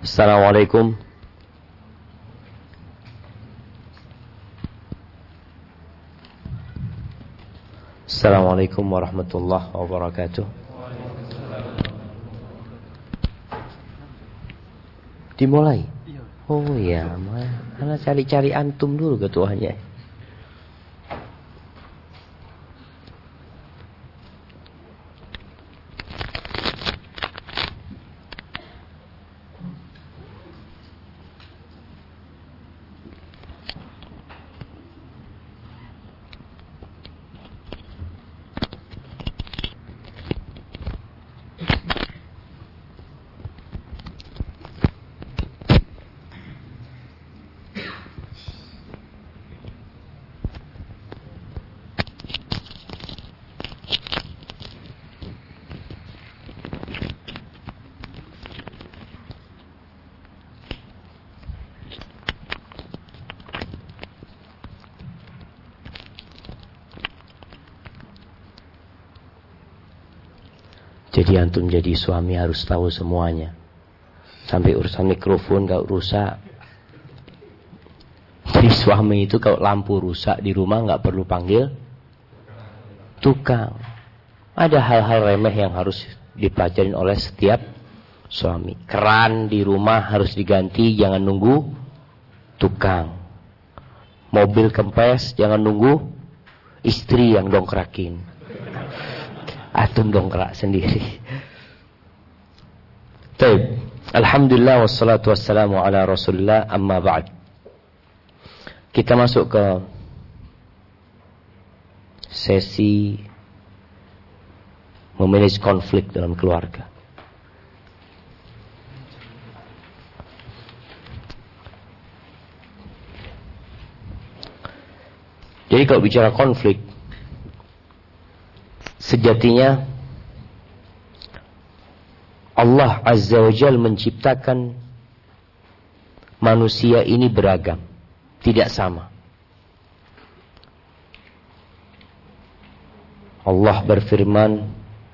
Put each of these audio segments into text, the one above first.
Assalamualaikum. Assalamualaikum warahmatullahi wabarakatuh. Dimulai? Oh ya, mana cari-cari antum dulu ketuanya. Jadi antum jadi suami harus tahu semuanya. Sampai urusan mikrofon gak rusak. Jadi suami itu kalau lampu rusak di rumah gak perlu panggil tukang. Ada hal-hal remeh yang harus dipelajarin oleh setiap suami. Keran di rumah harus diganti, jangan nunggu tukang. Mobil kempes, jangan nunggu istri yang dongkrakin. Atum dongkrak sendiri. Baik. Alhamdulillah wassalatu wassalamu ala Rasulillah, amma ba'd. Kita masuk ke sesi memanage konflik dalam keluarga. Jadi kalau bicara konflik, sejatinya Allah Azza wa Jalla menciptakan manusia ini beragam, tidak sama. Allah berfirman,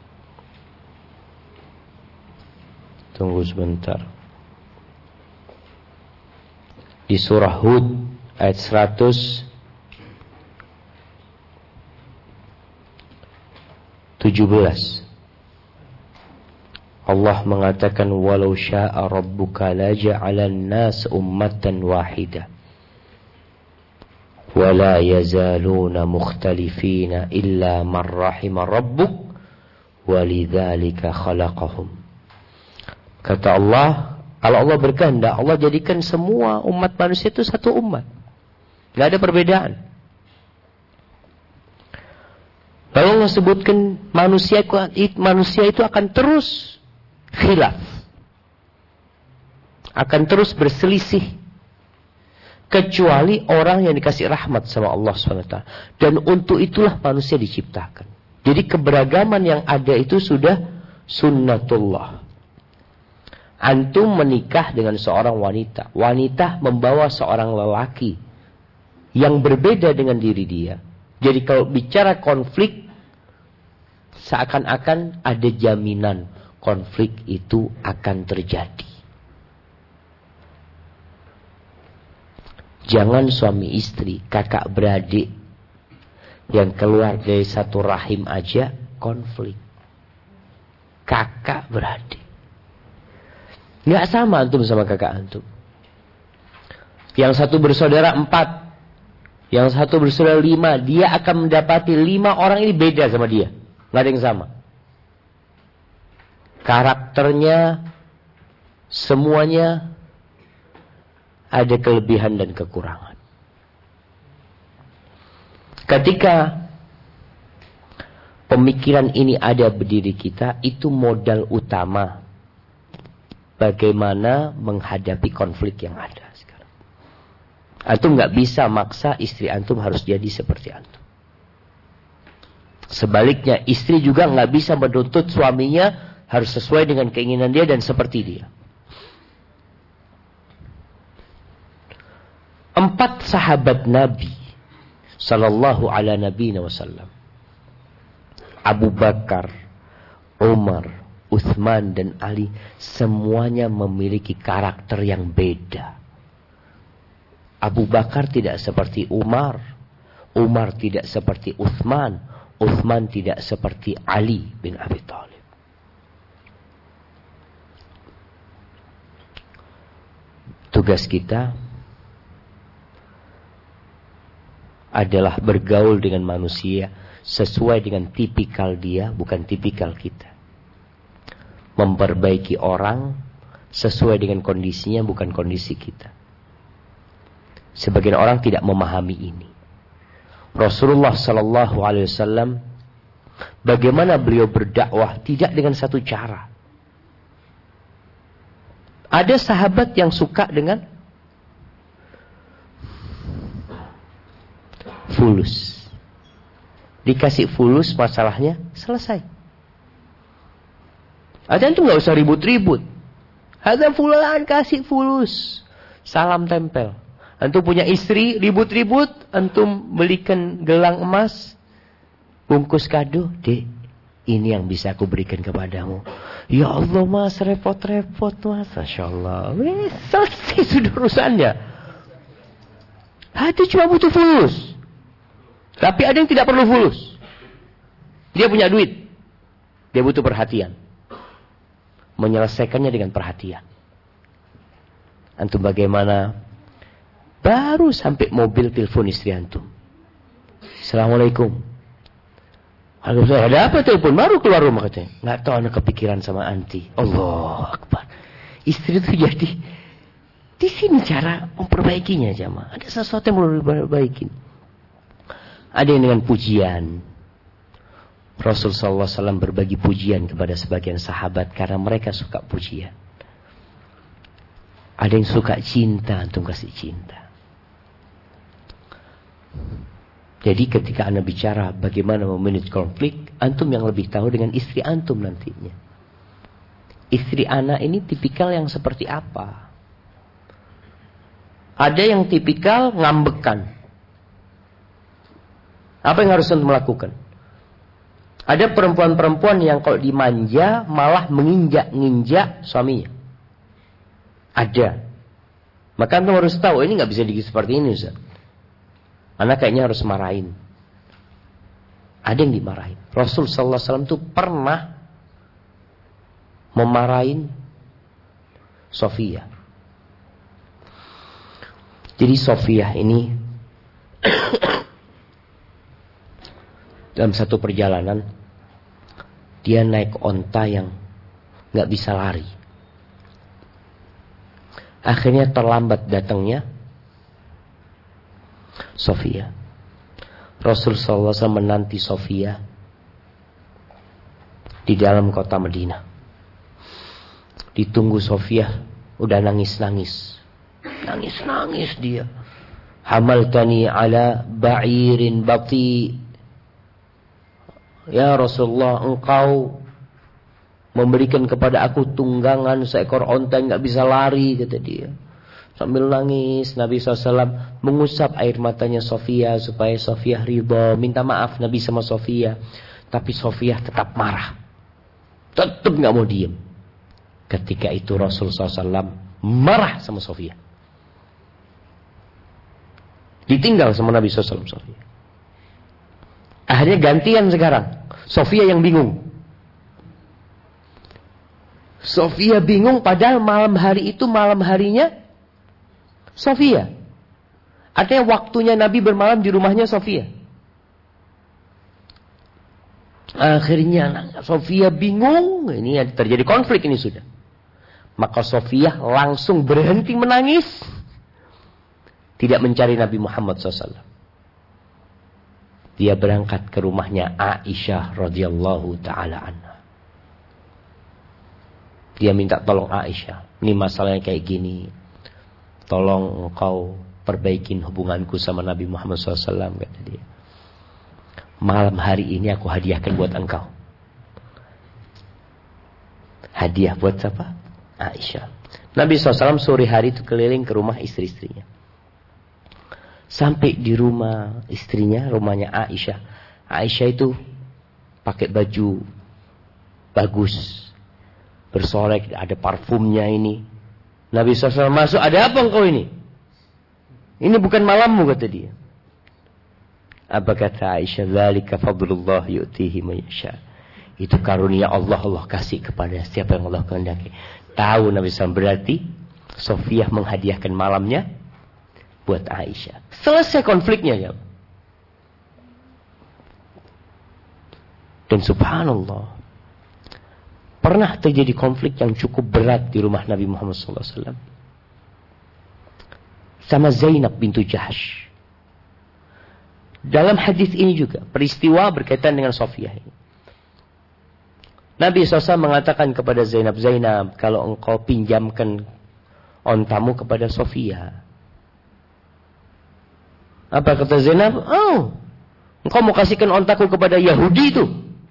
tunggu sebentar, di surah Hud ayat 117, Allah mengatakan, walau syaa rabbuka la ja'alan nas ummatan wahidah wa la yazaluna mukhtalifina illa man rahima rabbuk walidzalika khalaqahum. Kata Allah, kalau Allah berkehendak, Allah jadikan semua umat manusia itu satu umat, enggak ada perbedaan. Lalu Allah sebutkan manusia itu akan terus khilaf, akan terus berselisih, kecuali orang yang dikasih rahmat sama Allah SWT. Dan untuk itulah manusia diciptakan. Jadi keberagaman yang ada itu sudah sunnatullah. Antum menikah dengan seorang wanita, wanita membawa seorang lelaki yang berbeda dengan diri dia. Jadi kalau bicara konflik, seakan-akan ada jaminan konflik itu akan terjadi. Jangan suami istri, kakak beradik yang keluar dari satu rahim aja konflik. Kakak beradik. Nggak sama antum sama kakak antum. Yang satu bersaudara 4, yang satu bersaudara 5, dia akan mendapati 5 orang ini beda sama dia. Nggak ada yang sama. Karakternya, semuanya ada kelebihan dan kekurangan. Ketika pemikiran ini ada berdiri kita, itu modal utama bagaimana menghadapi konflik yang ada sekarang. Antum nggak bisa maksa istri antum harus jadi seperti antum. Sebaliknya, istri juga nggak bisa menuntut suaminya harus sesuai dengan keinginan dia dan seperti dia. 4 sahabat Nabi sallallahu ala nabiyina wasallam, Abu Bakar, Umar, Utsman dan Ali semuanya memiliki karakter yang beda. Abu Bakar tidak seperti Umar, Umar tidak seperti Utsman, Utsman tidak seperti Ali bin Abi Thalib. Tugas kita adalah bergaul dengan manusia sesuai dengan tipikal dia, bukan tipikal kita. Memperbaiki orang sesuai dengan kondisinya, bukan kondisi kita. Sebagian orang tidak memahami ini. Rasulullah Sallallahu Alaihi Wasallam, bagaimana beliau berdakwah tidak dengan satu cara. Ada sahabat yang suka dengan fulus. Dikasih fulus, masalahnya selesai. Ada itu nggak usah ribut-ribut. Ada fulan kasih fulus, salam tempel. Antum punya istri, ribut-ribut, antum belikan gelang emas, bungkus kado, dek, ini yang bisa aku berikan kepadamu. Ya Allah mas, repot-repot mas, Masya Allah. Selesai sudah urusannya. Hati cuma butuh fulus. Tapi ada yang tidak perlu fulus. Dia punya duit, dia butuh perhatian. Menyelesaikannya dengan perhatian. Antum bagaimana? Baru sampai mobil telepon istri antum. Assalamualaikum. Ada apa telepon? Baru keluar rumah katanya. Nggak tahu anak kepikiran sama anti. Allah Akbar. Istri itu jadi di sini cara memperbaikinya jamaah. Ada sesuatu yang perlu diperbaikin. Ada yang dengan pujian. Rasul sallallahu alaihi wasallam berbagi pujian kepada sebagian sahabat karena mereka suka pujian. Ada yang suka cinta, antum kasih cinta. Jadi ketika Anda bicara bagaimana memanage konflik, antum yang lebih tahu dengan istri antum nantinya. Istri anak ini tipikal yang seperti apa? Ada yang tipikal ngambekan. Apa yang harus antum lakukan? Ada perempuan-perempuan yang kalau dimanja malah menginjak-nginjak suaminya. Ada. Maka antum harus tahu ini nggak bisa digigit seperti ini, Ustaz. Anak kayaknya harus marahin. Ada yang dimarahin. Rasul sallallahu alaihi wasallam itu pernah memarahin Sofia. Jadi Sofia ini dalam satu perjalanan dia naik onta yang nggak bisa lari. Akhirnya terlambat datangnya Sofia. Rasul sallallahu alaihi wasallam menanti Sofia di dalam kota Madinah. Ditunggu Sofia, udah nangis-nangis. Nangis-nangis dia. Hamaltani ala ba'irin bati. Ya Rasulullah, engkau memberikan kepada aku tunggangan seekor onta yang gak bisa lari, kata dia. Sambil nangis, Nabi SAW mengusap air matanya Sofia supaya Sofia ridha, minta maaf Nabi sama Sofia. Tapi Sofia tetap marah, tetap gak mau diem. Ketika itu Rasul SAW marah sama Sofia. Ditinggal sama Nabi SAW Sofia. Akhirnya gantian sekarang, Sofia yang bingung. Sofia bingung padahal malam hari itu malam harinya Sofia. Artinya waktunya Nabi bermalam di rumahnya Sofia. Akhirnya Sofia bingung. Ini terjadi konflik ini sudah. Maka Sofia langsung berhenti menangis. Tidak mencari Nabi Muhammad SAW. Dia berangkat ke rumahnya Aisyah radhiyallahu ta'ala anha. Dia minta tolong Aisyah. Ini masalahnya kayak gini. Tolong engkau perbaikin hubunganku sama Nabi Muhammad SAW, kata dia. Malam hari ini aku hadiahkan buat engkau. Hadiah buat siapa? Aisyah. Nabi SAW sore hari itu keliling ke rumah istri-istrinya. Sampai di rumah istrinya, rumahnya Aisyah. Aisyah itu pakai baju bagus. bersolek, ada parfumnya ini. Nabi SAW masuk, ada apa engkau ini? Ini bukan malammu, kata dia. Apa kata Aisyah? Dzalika fadlullah yu'tihi man yasha. Itu karunia Allah, Allah kasih kepada siapa yang Allah kehendaki. Tahu Nabi SAW, berarti Sofiyah menghadiahkan malamnya buat Aisyah. Selesai konfliknya ya. Dan subhanallah, pernah terjadi konflik yang cukup berat di rumah Nabi Muhammad SAW sama Zainab bintu Jahsh. Dalam hadis ini juga peristiwa berkaitan dengan Sofiyah ini. Nabi SAW mengatakan kepada Zainab, Zainab, kalau engkau pinjamkan ontamu kepada Sofiyah. Apa kata Zainab? Oh, engkau mau kasihkan ontaku kepada Yahudi itu?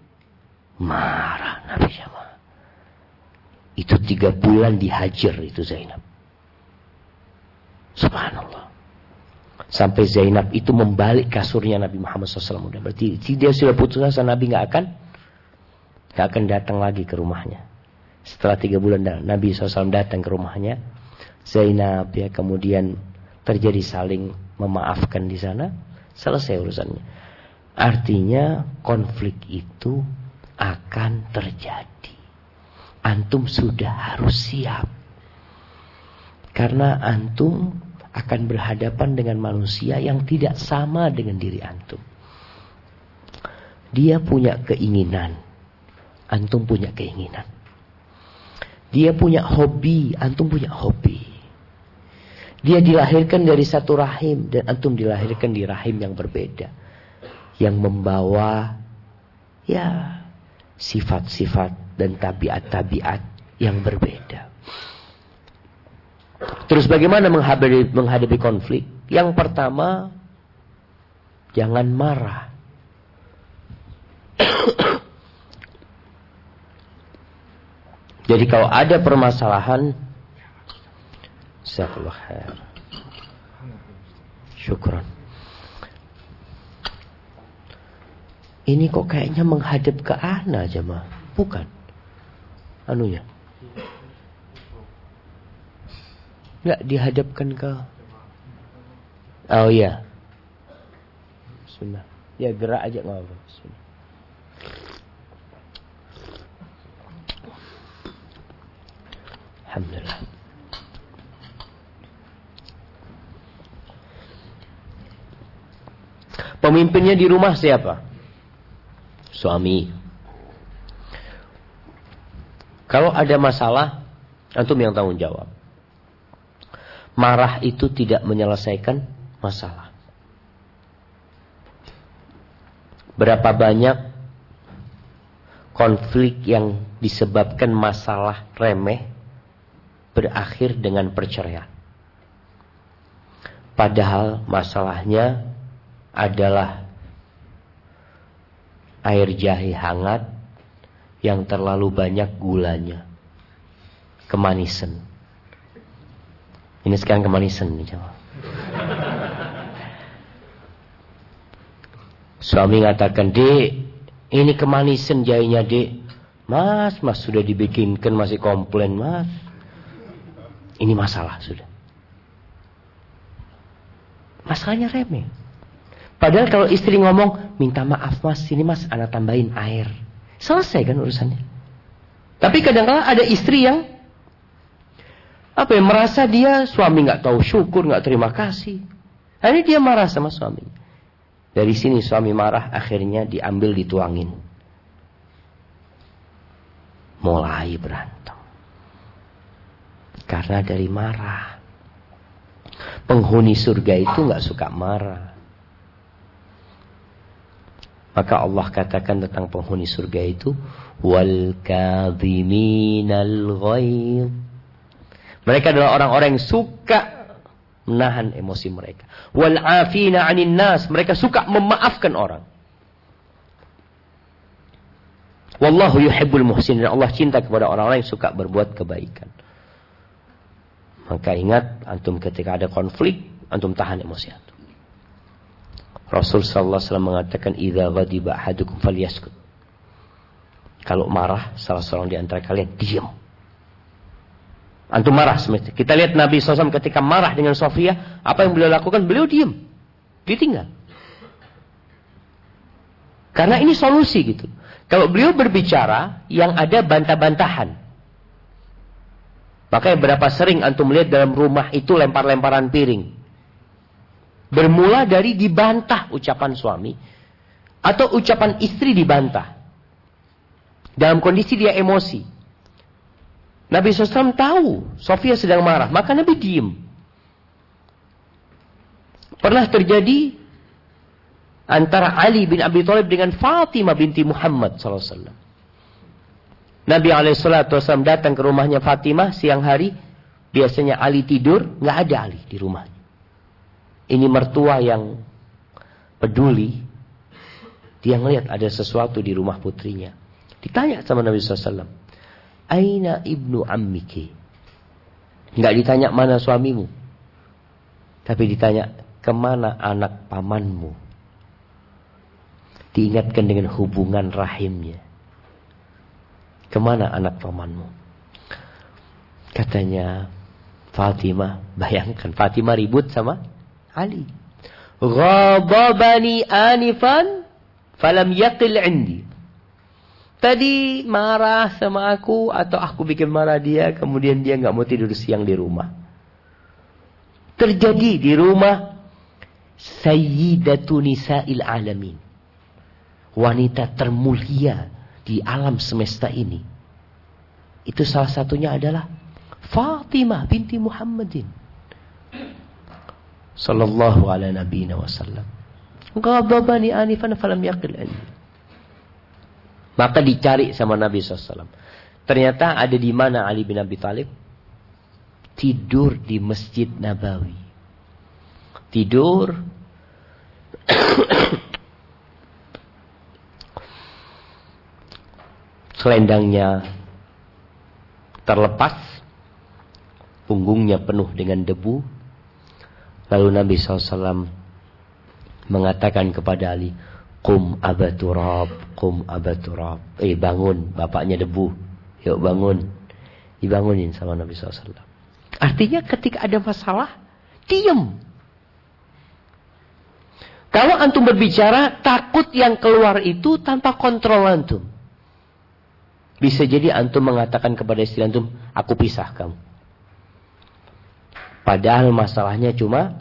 Marah Nabi SAW. Itu 3 bulan dihajar itu Zainab. Subhanallah. Sampai Zainab itu membalik kasurnya Nabi Muhammad SAW. Berarti dia sudah putus asa, Nabi gak akan datang lagi ke rumahnya. Setelah 3 bulan Nabi SAW datang ke rumahnya, Zainab ya kemudian terjadi saling memaafkan di sana, selesai urusannya. Artinya konflik itu akan terjadi. Antum sudah harus siap. Karena antum akan berhadapan dengan manusia yang tidak sama dengan diri antum. Dia punya keinginan, antum punya keinginan. Dia punya hobi, antum punya hobi. Dia dilahirkan dari satu rahim dan antum dilahirkan di rahim yang berbeda, yang membawa ya sifat-sifat dan tabiat-tabiat yang berbeda. Terus bagaimana menghadapi konflik? Yang pertama, jangan marah. Jadi kalau ada permasalahan, jazakallahu khair. Syukran. Ini kok kayaknya menghadap ke ana jemaah, bukan? Anunya. Enggak dihadapkan ke. Oh iya. Bismillah. Ya gerak aja enggak apa-apa. Bismillah. Alhamdulillah. Pemimpinnya di rumah siapa? Suami. Kalau ada masalah, antum yang tanggung jawab. Marah itu tidak menyelesaikan masalah. Berapa banyak konflik yang disebabkan masalah remeh berakhir dengan perceraian. Padahal masalahnya adalah air jahe hangat yang terlalu banyak gulanya. Kemanisan. Ini sekarang kemanisan nih jemaah. Suami ngatakan, "Dek, ini kemanisan jahenya, Dek." Mas sudah dibikinkan masih komplain, Mas. Ini masalah sudah. Masalahnya remeh. Padahal kalau istri ngomong, "Minta maaf Mas, sini Mas, ana tambahin air." Selesai kan urusannya. Tapi kadang-kadang ada istri yang merasa dia suami nggak tahu syukur, nggak terima kasih. Akhirnya dia marah sama suami. Dari sini suami marah, akhirnya diambil dituangin. Mulai berantem. Karena dari marah. Penghuni surga itu nggak suka marah. Maka Allah katakan tentang penghuni surga itu, wal kadhiminal ghaidh. Mereka adalah orang-orang yang suka menahan emosi mereka. Wal afina 'anil nas, mereka suka memaafkan orang. Wallahu yuhibbul muhsinin, Allah cinta kepada orang-orang yang suka berbuat kebaikan. Maka ingat, antum ketika ada konflik, antum tahan emosi antum. Rasul sallallahu alaihi wasallam mengatakan, "Idza ghadiba ahadukum falyaskut." Kalau marah salah seorang di antara kalian, diam, Antum marah semestinya. Kita lihat Nabi SAW ketika marah dengan Sofia, apa yang beliau lakukan? Beliau diam, ditinggal. Karena ini solusi gitu. Kalau beliau berbicara, yang ada bantah-bantahan. Makanya berapa sering antum melihat dalam rumah itu lempar-lemparan piring. Bermula dari dibantah ucapan suami, atau ucapan istri dibantah. Dalam kondisi dia emosi. Nabi SAW tahu Sofia sedang marah, maka Nabi diem. Pernah terjadi antara Ali bin Abi Thalib dengan Fatimah binti Muhammad SAW. Nabi SAW datang ke rumahnya Fatimah siang hari. Biasanya Ali tidur, nggak ada Ali di rumahnya. Ini mertua yang peduli. Dia ngelihat ada sesuatu di rumah putrinya. Ditanya sama Nabi SAW, Aina ibnu ammiki? Nggak ditanya mana suamimu, tapi ditanya kemana anak pamanmu. Diingatkan dengan hubungan rahimnya. Kemana anak pamanmu? Katanya Fatimah, bayangkan Fatimah ribut sama Ali. Ghadabani anifan falam yaqil indi. Tadi marah sama aku, atau aku bikin marah dia, kemudian dia nggak mau tidur siang di rumah. Terjadi di rumah Sayyidatu Nisa'il Alamin, wanita termulia di alam semesta ini. Itu salah satunya adalah Fatimah binti Muhammadin sallallahu ala nabiyina wasallam. Ghadabani anifan falam yaqil indi. Maka dicari sama Nabi SAW. Ternyata ada di mana Ali bin Abi Thalib? Tidur di Masjid Nabawi. Tidur. Selendangnya terlepas. Punggungnya penuh dengan debu. Lalu Nabi SAW mengatakan kepada Ali, Qum Aba Turab, Qum Aba Turab. Bangun, bapaknya debu. Yuk bangun. Dibangunin sama Nabi SAW. Artinya ketika ada masalah, diam. Kalau antum berbicara, takut yang keluar itu tanpa kontrol antum. Bisa jadi antum mengatakan kepada istri antum, aku pisah kamu. Padahal masalahnya cuma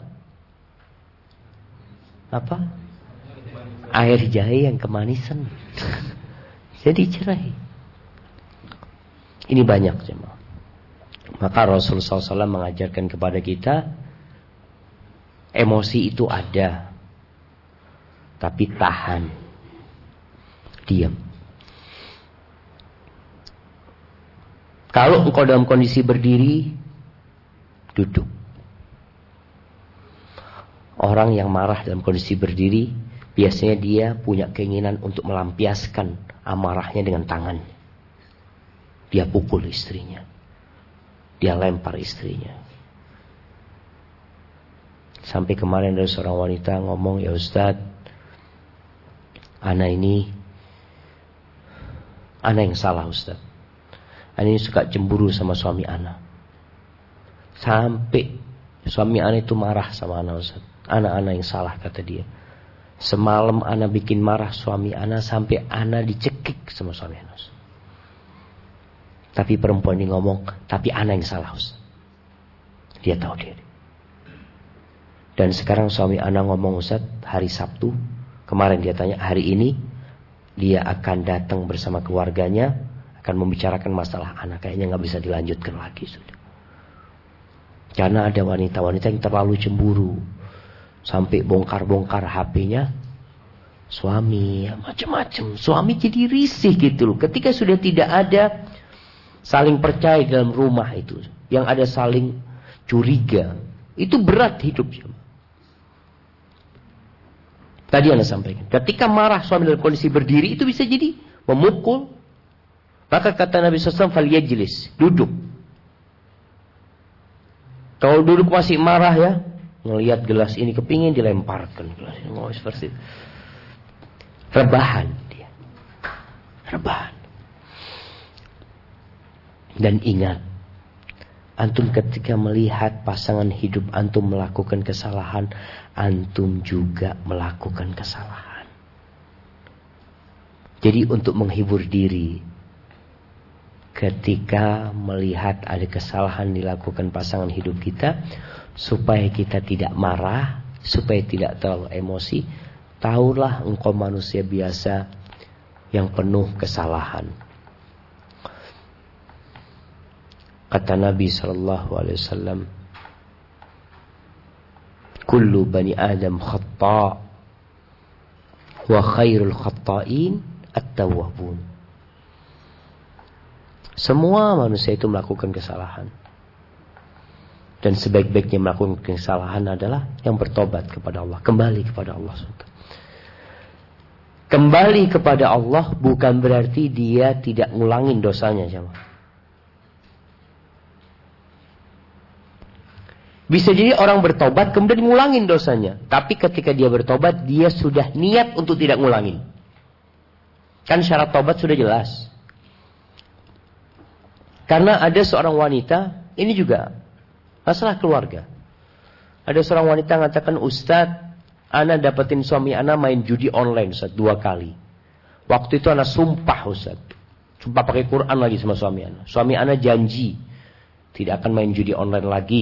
apa? Air jahe yang kemanisan. Jadi cerai. Ini banyak jemaah. Maka Rasulullah SAW mengajarkan kepada kita, emosi itu ada, tapi tahan, diam. Kalau engkau dalam kondisi berdiri, duduk. Orang yang marah dalam kondisi berdiri, biasanya dia punya keinginan untuk melampiaskan amarahnya dengan tangannya. Dia pukul istrinya. Dia lempar istrinya. Sampai kemarin ada seorang wanita ngomong, ya Ustadz, ana yang salah Ustadz. Ana ini suka cemburu sama suami ana. Sampai suami ana itu marah sama ana Ustadz. Ana yang salah kata dia. Semalam ana bikin marah suami ana sampai ana dicekik sama suami ana. Tapi perempuan ini ngomong, tapi ana yang salah Ustaz. Dia tahu diri. Dan sekarang suami ana ngomong, Ustaz, hari Sabtu, kemarin dia tanya, hari ini dia akan datang bersama keluarganya, akan membicarakan masalah ana. Kayaknya gak bisa dilanjutkan lagi sudah. Karena ada wanita-wanita yang terlalu cemburu. Sampai bongkar-bongkar HP-nya suami, macam-macam. Suami jadi risih gitu loh. Ketika sudah tidak ada saling percaya dalam rumah itu, yang ada saling curiga, itu berat hidup. Tadi Anda sampaikan, ketika marah suami dalam kondisi berdiri, itu bisa jadi memukul. Maka kata Nabi SAW, "Falyajlis", duduk. Kalau duduk masih marah ya, ngelihat gelas ini kepingin dilemparkan gelas ini, mau seperti itu. Rebahan dia. Rebahan. Dan ingat, Antum ketika melihat pasangan hidup antum melakukan kesalahan, antum juga melakukan kesalahan. Jadi untuk menghibur diri, ketika melihat ada kesalahan dilakukan pasangan hidup kita, supaya kita tidak marah, supaya tidak terlalu emosi, tahulah engkau manusia biasa yang penuh kesalahan. Kata Nabi SAW, kullu bani Adam khata' wa khairul khata'in at-tawwabun. Semua manusia itu melakukan kesalahan. Dan sebaik-baiknya melakukan kesalahan adalah yang bertobat kepada Allah, kembali kepada Allah. Kembali kepada Allah bukan berarti dia tidak ngulangin dosanya, jemaah. Bisa jadi orang bertobat kemudian ngulangin dosanya. Tapi ketika dia bertobat, dia sudah niat untuk tidak ngulangin. Kan syarat tobat sudah jelas. Karena ada seorang wanita, ini juga masalah keluarga. Ada seorang wanita mengatakan, Ustadz, ana dapetin suami ana main judi online Ustadz 2 kali. Waktu itu ana sumpah Ustadz. Sumpah pakai Quran lagi sama suami ana. Suami ana janji tidak akan main judi online lagi.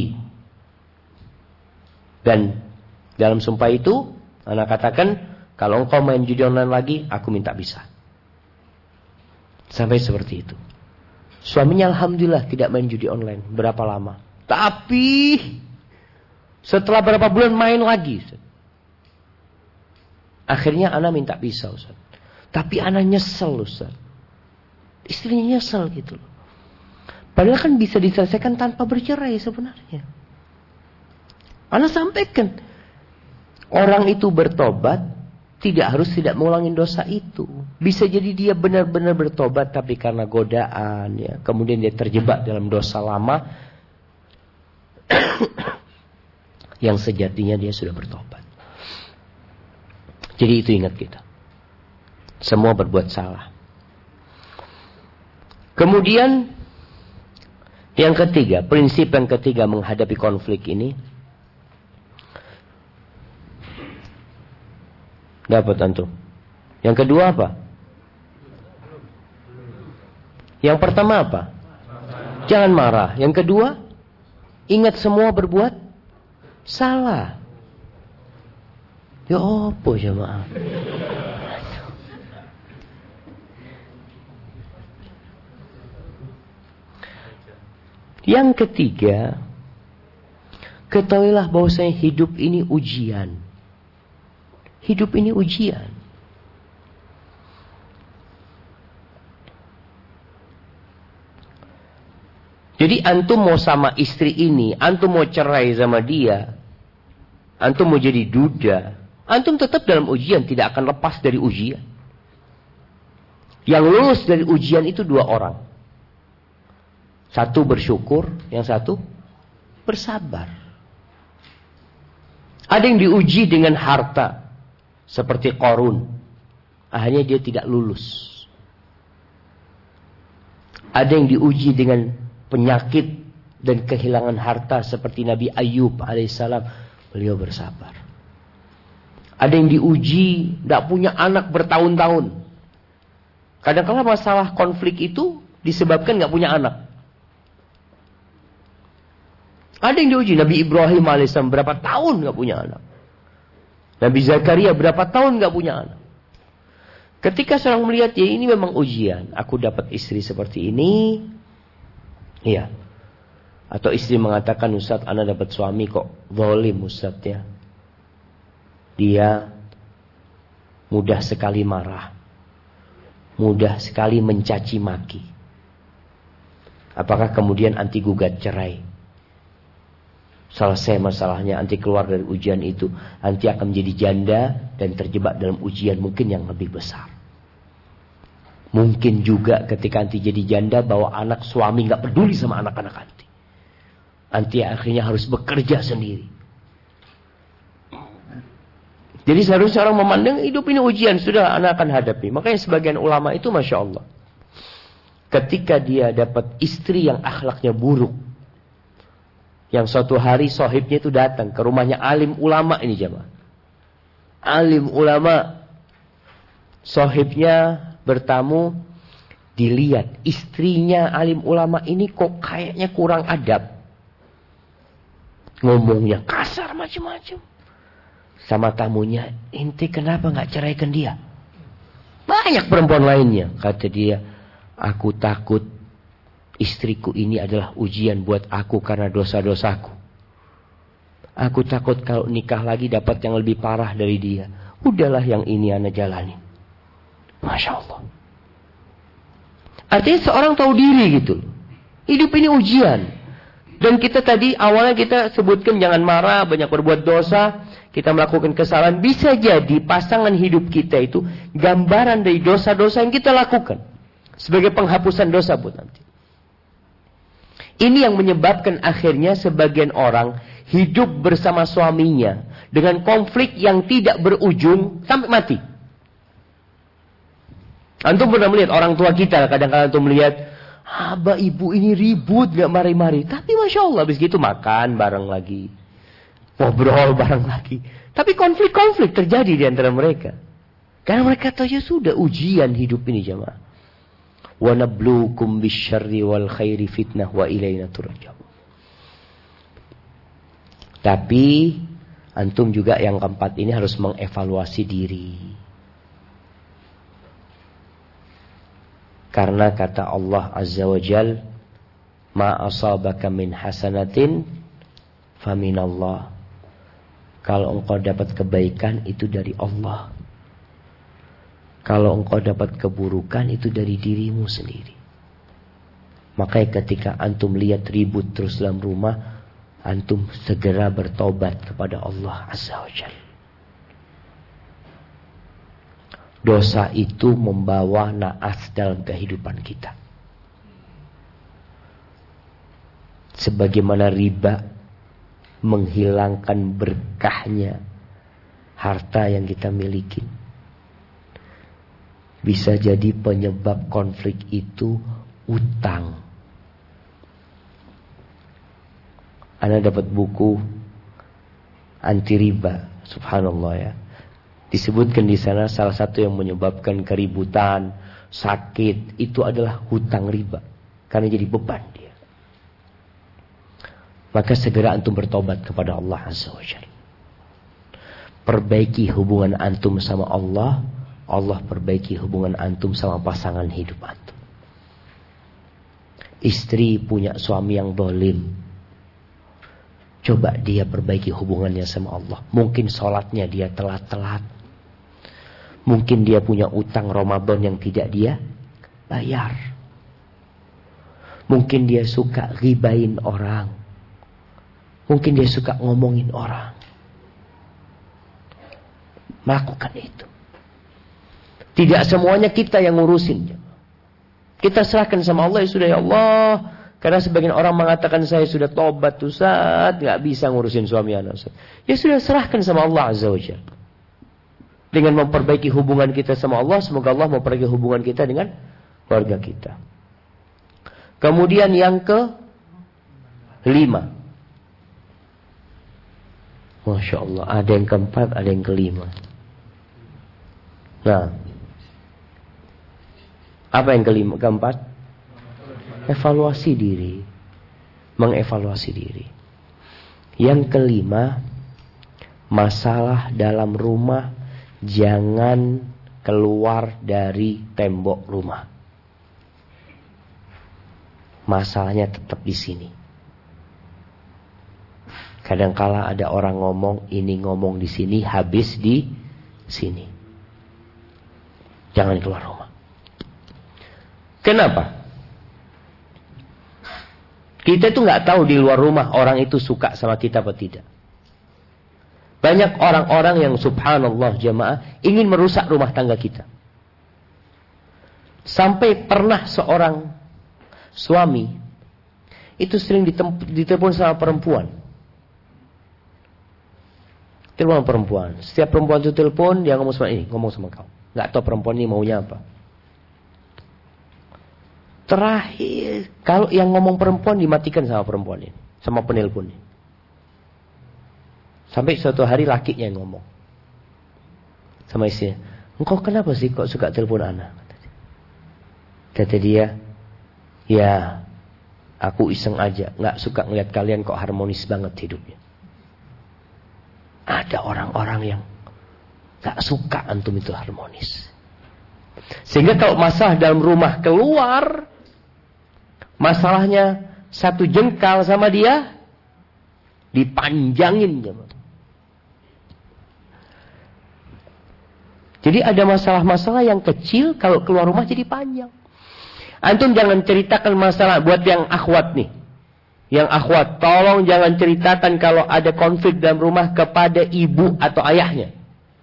Dan dalam sumpah itu, anak katakan, kalau engkau main judi online lagi, aku minta pisah. Sampai seperti itu. Suaminya alhamdulillah tidak main judi online. Berapa lama? Tapi, setelah berapa bulan main lagi. Akhirnya anak minta pisah, Ustaz. Tapi anak nyesel, Ustaz. Istrinya nyesel gitu loh. Padahal kan bisa diselesaikan tanpa bercerai sebenarnya. Ana sampaikan, orang itu bertobat tidak harus tidak mengulangin dosa itu. Bisa jadi dia benar-benar bertobat, tapi karena godaan, ya, kemudian dia terjebak dalam dosa lama, yang sejatinya dia sudah bertobat. Jadi itu ingat kita, semua berbuat salah. Kemudian yang ketiga, prinsip yang ketiga menghadapi konflik ini. Dapat antum. Yang kedua apa? Yang pertama apa? Jangan marah. Yang kedua, ingat semua berbuat salah. Ya apa jemaah? Yang ketiga, ketahuilah bahwasanya hidup ini ujian. Hidup ini ujian. Jadi antum mau sama istri ini, antum mau cerai sama dia, antum mau jadi duda, antum tetap dalam ujian, tidak akan lepas dari ujian. Yang lulus dari ujian itu 2 orang. Satu bersyukur, yang satu bersabar. Ada yang diuji dengan harta. Seperti Qarun, akhirnya dia tidak lulus. Ada yang diuji dengan penyakit dan kehilangan harta seperti Nabi Ayub alaihissalam, beliau bersabar. Ada yang diuji tidak punya anak bertahun-tahun. Kadang-kala masalah konflik itu disebabkan nggak punya anak. Ada yang diuji, Nabi Ibrahim alaihissalam berapa tahun nggak punya anak. Nabi Zakaria berapa tahun gak punya anak. Ketika seorang melihat, ya ini memang ujian. Aku dapat istri seperti ini. Iya. Atau istri mengatakan, Ustaz, ana dapat suami kok zalim Ustaz ya. Dia mudah sekali marah. Mudah sekali mencaci maki. Apakah kemudian anti gugat cerai? Selesai masalahnya, anti keluar dari ujian itu, anti akan menjadi janda dan terjebak dalam ujian mungkin yang lebih besar. Mungkin juga ketika anti jadi janda, bawa anak, suami gak peduli sama anak-anak anti. Anti akhirnya harus bekerja sendiri. Jadi seharusnya orang memandang hidup ini ujian, sudah anak akan hadapi. Makanya sebagian ulama itu Masya Allah, ketika dia dapat istri yang akhlaknya buruk, Yang suatu hari sohibnya itu datang ke rumahnya alim ulama ini jemaah. Alim ulama, sohibnya bertamu, dilihat istrinya alim ulama ini kok kayaknya kurang adab. Ngomongnya kasar macam-macam. Sama tamunya, ente kenapa gak ceraikan dia? Banyak perempuan lainnya. Kata dia, aku takut istriku ini adalah ujian buat aku karena dosa-dosaku. Aku takut kalau nikah lagi dapat yang lebih parah dari dia. Udahlah yang ini ana jalani. Masya Allah. Artinya seorang tahu diri gitu. Hidup ini ujian. Dan kita tadi awalnya kita sebutkan jangan marah, banyak berbuat dosa. Kita melakukan kesalahan. Bisa jadi pasangan hidup kita itu gambaran dari dosa-dosa yang kita lakukan. Sebagai penghapusan dosa buat nanti. Ini yang menyebabkan akhirnya sebagian orang hidup bersama suaminya dengan konflik yang tidak berujung sampai mati. Antum pernah melihat orang tua kita, kadang-kadang antum melihat abah ibu ini ribut gak mari-mari, tapi masya Allah habis gitu makan bareng lagi, ngobrol bareng lagi, tapi konflik-konflik terjadi di antara mereka karena mereka tahu ya sudah ujian hidup ini jemaah. Wa nabluukum bisyarri wal khairi fitnah wa ilaina turja'un. Tapi antum juga yang keempat ini harus mengevaluasi diri. Karena kata Allah Azza wa Jal, ma asabaka min hasanatin faminallah. Kalau engkau dapat kebaikan itu dari Allah. Kalau engkau dapat keburukan itu dari dirimu sendiri. Makanya ketika antum lihat ribut terus dalam rumah, antum segera bertobat kepada Allah Azza wa Jalla. Dosa itu membawa naas dalam kehidupan kita. Sebagaimana riba menghilangkan berkahnya harta yang kita miliki. Bisa jadi penyebab konflik itu utang. Anda dapat buku anti riba, subhanallah ya. Disebutkan di sana salah satu yang menyebabkan keributan, sakit itu adalah hutang riba, karena jadi beban dia. Maka segera antum bertobat kepada Allah Azza wa Jalla. Perbaiki hubungan antum sama Allah. Allah perbaiki hubungan antum sama pasangan hidup antum. Istri punya suami yang zalim, coba dia perbaiki hubungannya sama Allah. Mungkin sholatnya dia telat-telat. Mungkin dia punya utang Ramadan yang tidak dia bayar. Mungkin dia suka ghibain orang. Mungkin dia suka ngomongin orang. Melakukan itu. Tidak semuanya kita yang ngurusin. Kita serahkan sama Allah, ya sudah ya Allah. Karena sebagian orang mengatakan saya sudah tobat Ustaz, gak bisa ngurusin suami anak Ustaz. Ya sudah serahkan sama Allah Azza wa Jalla. Dengan memperbaiki hubungan kita sama Allah, semoga Allah memperbaiki hubungan kita dengan keluarga kita. Kemudian yang ke-5. Masya Allah, ada yang keempat, ada yang ke-5. Nah, apa yang keempat? Evaluasi diri. Mengevaluasi diri. Yang ke-5, masalah dalam rumah jangan keluar dari tembok rumah. Masalahnya tetap di sini. Kadangkala ada orang ngomong, ini ngomong di sini, habis di sini. Jangan keluar rumah. Kenapa? Kita itu nggak tahu di luar rumah orang itu suka sama kita atau tidak. Banyak orang-orang yang subhanallah jamaah ingin merusak rumah tangga kita. Sampai pernah seorang suami itu sering ditelepon sama perempuan. Telepon perempuan. Setiap perempuan itu telepon, dia ngomong sama ini, ngomong sama kau. Nggak tahu perempuan ini maunya apa. Terakhir, kalau yang ngomong perempuan dimatikan sama perempuan ini, sama penelpon ini. Sampai suatu hari lakinya yang ngomong sama istrinya, engkau kenapa sih kok suka telepon ana? Kata dia, ya aku iseng aja, gak suka ngeliat kalian kok harmonis banget hidupnya. Ada orang-orang yang gak suka antum itu harmonis. Sehingga kalau masalah dalam rumah keluar, masalahnya satu jengkal sama dia, dipanjangin. Jadi ada masalah-masalah yang kecil, kalau keluar rumah jadi panjang. Antum jangan ceritakan masalah buat yang akhwat nih. Yang akhwat, tolong jangan ceritakan kalau ada konflik dalam rumah kepada ibu atau ayahnya.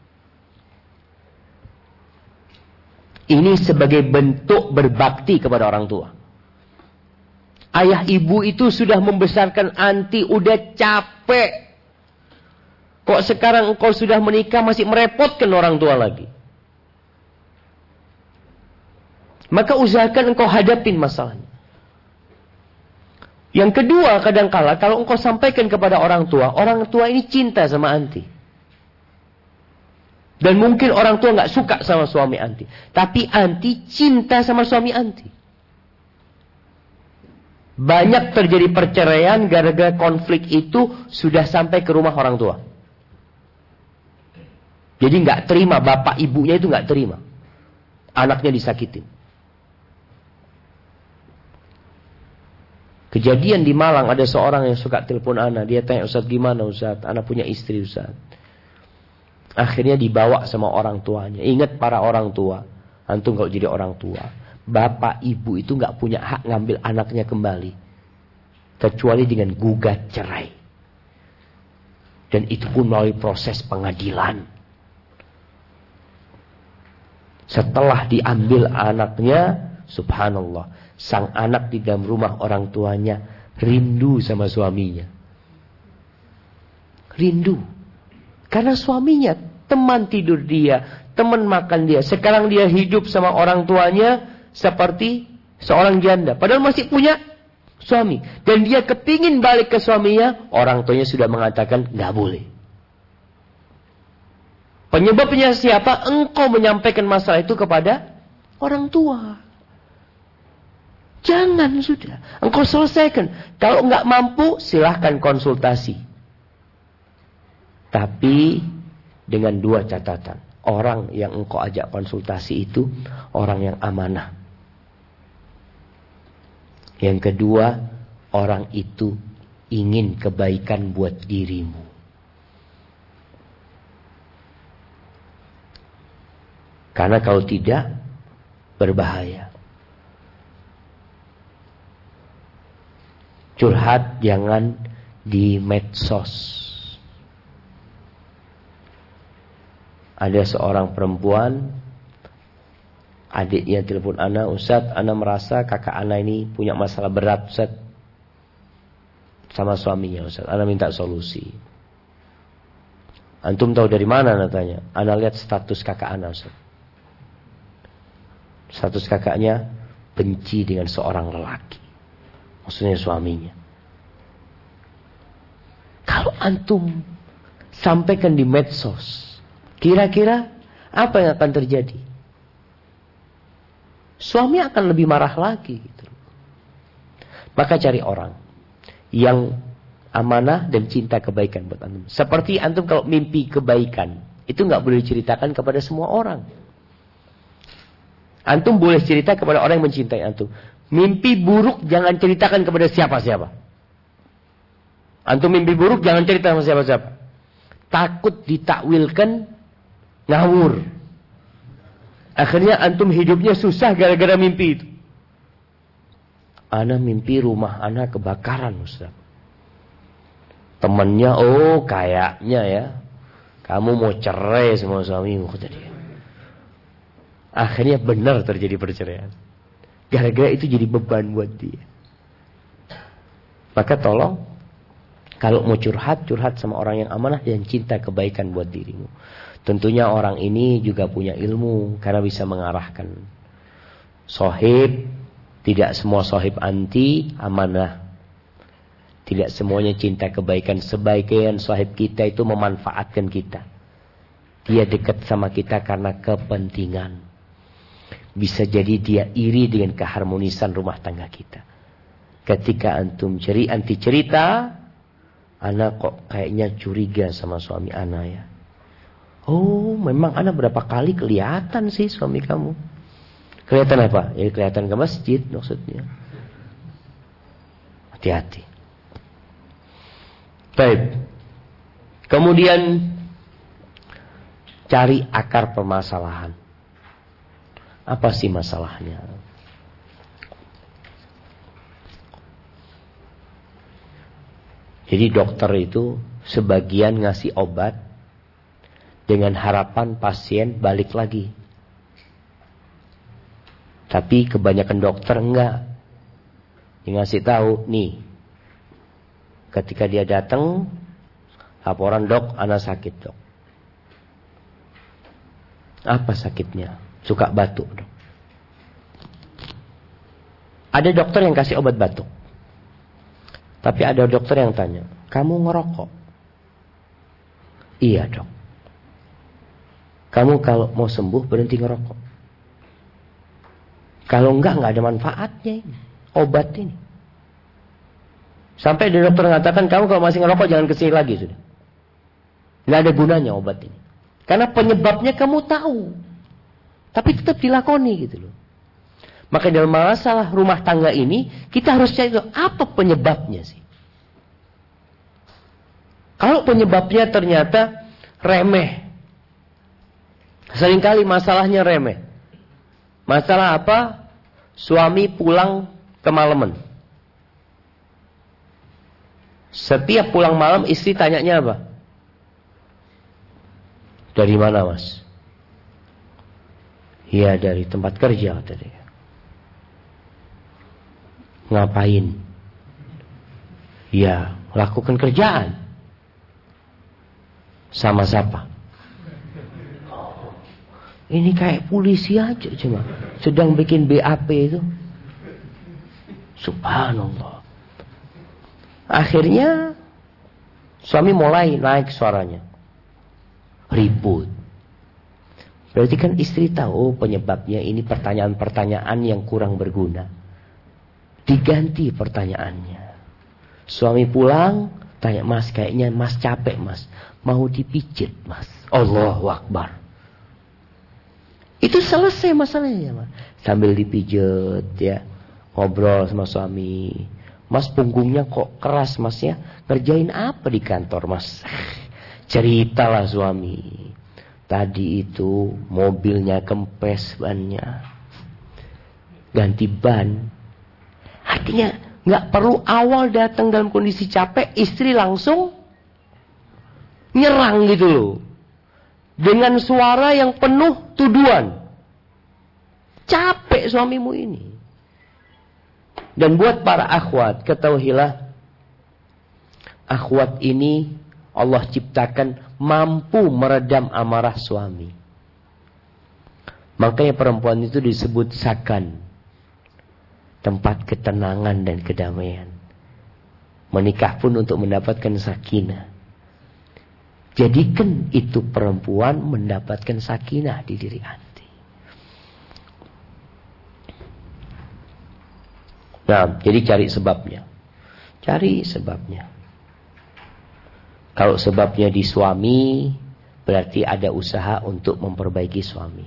Ini sebagai bentuk berbakti kepada orang tua. Ayah ibu itu sudah membesarkan anti, udah capek. Kok sekarang engkau sudah menikah masih merepotkan orang tua lagi? Maka usahakan engkau hadapin masalahnya. Yang kedua, kadangkala kalau engkau sampaikan kepada orang tua ini cinta sama anti. Dan mungkin orang tua gak suka sama suami anti. Tapi anti cinta sama suami anti. Banyak terjadi perceraian gara-gara konflik itu sudah sampai ke rumah orang tua. Jadi gak terima, bapak ibunya itu gak terima. Anaknya disakitin. Kejadian di Malang, ada seorang yang suka telepon ana. Dia tanya, Ustaz gimana Ustaz? Ana punya istri Ustaz. Akhirnya dibawa sama orang tuanya. Ingat para orang tua. Antum kalau jadi orang tua, bapak ibu itu gak punya hak ngambil anaknya kembali. Kecuali dengan gugat cerai. Dan itu pun melalui proses pengadilan. Setelah diambil anaknya, subhanallah, sang anak di dalam rumah orang tuanya rindu sama suaminya. Rindu. Karena suaminya teman tidur dia, teman makan dia. Sekarang dia hidup sama orang tuanya seperti seorang janda. Padahal masih punya suami. Dan dia kepingin balik ke suaminya, orang tuanya sudah mengatakan gak boleh. Penyebabnya siapa? Engkau menyampaikan masalah itu kepada orang tua. Jangan sudah. Engkau selesaikan. Kalau enggak mampu, silahkan konsultasi. Tapi dengan dua catatan. Orang yang engkau ajak konsultasi itu orang yang amanah. Yang kedua, orang itu ingin kebaikan buat dirimu. Karena kalau tidak, berbahaya. Curhat jangan di medsos. Ada seorang perempuan, adiknya telepon ana, Ustaz, ana merasa kakak ana ini punya masalah berat Ustaz sama suaminya Ustaz. Ana minta solusi. Antum tahu dari mana? Ana tanya. Ana lihat status kakak ana Ustaz. Status kakaknya benci dengan seorang lelaki. Maksudnya suaminya. Kalau antum sampaikan di medsos, kira-kira apa yang akan terjadi? Suami akan lebih marah lagi. Gitu. Maka cari orang yang amanah dan cinta kebaikan buat antum. Seperti antum kalau mimpi kebaikan, itu nggak boleh diceritakan kepada semua orang. Antum boleh cerita kepada orang yang mencintai antum. Mimpi buruk jangan ceritakan kepada siapa-siapa. Antum mimpi buruk jangan cerita sama siapa-siapa. Takut ditakwilkan ngawur. Akhirnya antum hidupnya susah gara-gara mimpi itu. Ana mimpi rumah ana kebakaran Ustaz. Temennya, oh kayaknya ya, kamu mau cerai sama suamimu kata dia. Akhirnya benar terjadi perceraian. Gara-gara itu jadi beban buat dia. Maka tolong, kalau mau curhat, curhat sama orang yang amanah dan cinta kebaikan buat dirimu. Tentunya orang ini juga punya ilmu, karena bisa mengarahkan. Sohib, tidak semua sohib anti, amanah. Tidak semuanya cinta kebaikan. Sebagian sahib kita itu memanfaatkan kita. Dia dekat sama kita karena kepentingan. Bisa jadi dia iri dengan keharmonisan rumah tangga kita. Ketika antum anti cerita, ana kok kayaknya curiga sama suami ana ya. Oh, memang ana berapa kali kelihatan sih suami kamu. Kelihatan apa? Ya kelihatan ke masjid maksudnya. Hati-hati. Baik. Kemudian cari akar permasalahan. Apa sih masalahnya? Jadi dokter itu sebagian ngasih obat dengan harapan pasien balik lagi. Tapi kebanyakan dokter enggak. Dia ngasih tahu, nih. Ketika dia datang, laporan dok, anak sakit dok. Apa sakitnya? Suka batuk dok. Ada dokter yang kasih obat batuk. Tapi ada dokter yang tanya, kamu ngerokok? Iya dok. Kamu kalau mau sembuh berhenti ngerokok. Kalau enggak ada manfaatnya ini. Obat ini. Sampai ada dokter mengatakan, kamu kalau masih ngerokok jangan kesini lagi sudah. Nggak ada gunanya obat ini. Karena penyebabnya kamu tahu. Tapi tetap dilakoni gitu loh. Maka dalam masalah rumah tangga ini, kita harus cari tahu apa penyebabnya sih. Kalau penyebabnya ternyata remeh. Seringkali masalahnya remeh. Masalah apa? Suami pulang kemalaman. Setiap pulang malam istri tanyanya apa? Dari mana mas? Ya dari tempat kerja tadi. Ngapain? Ya lakukan kerjaan. Sama siapa? Ini kayak polisi aja cuma sedang bikin BAP itu. Subhanallah. Akhirnya suami mulai naik suaranya. Ribut. Berarti kan istri tahu penyebabnya ini pertanyaan-pertanyaan yang kurang berguna. Diganti pertanyaannya. Suami pulang, tanya, mas kayaknya mas capek mas. Mau dipijit mas. Allahu Akbar. Itu selesai masalahnya mas. Sambil dipijit ya. Ngobrol sama suami. Mas punggungnya kok keras mas ya. Ngerjain apa di kantor mas? Ceritalah suami. Tadi itu mobilnya kempes bannya. Ganti ban. Artinya nggak perlu awal datang dalam kondisi capek, istri langsung nyerang gitu loh. Dengan suara yang penuh tuduhan. Capek suamimu ini. Dan buat para akhwat, ketahuilah akhwat ini Allah ciptakan mampu meredam amarah suami. Makanya perempuan itu disebut sakan. Tempat ketenangan dan kedamaian. Menikah pun untuk mendapatkan sakinah. Jadikan itu perempuan mendapatkan sakinah di diri anti. Nah, jadi cari sebabnya. Cari sebabnya. Kalau sebabnya di suami, berarti ada usaha untuk memperbaiki suami.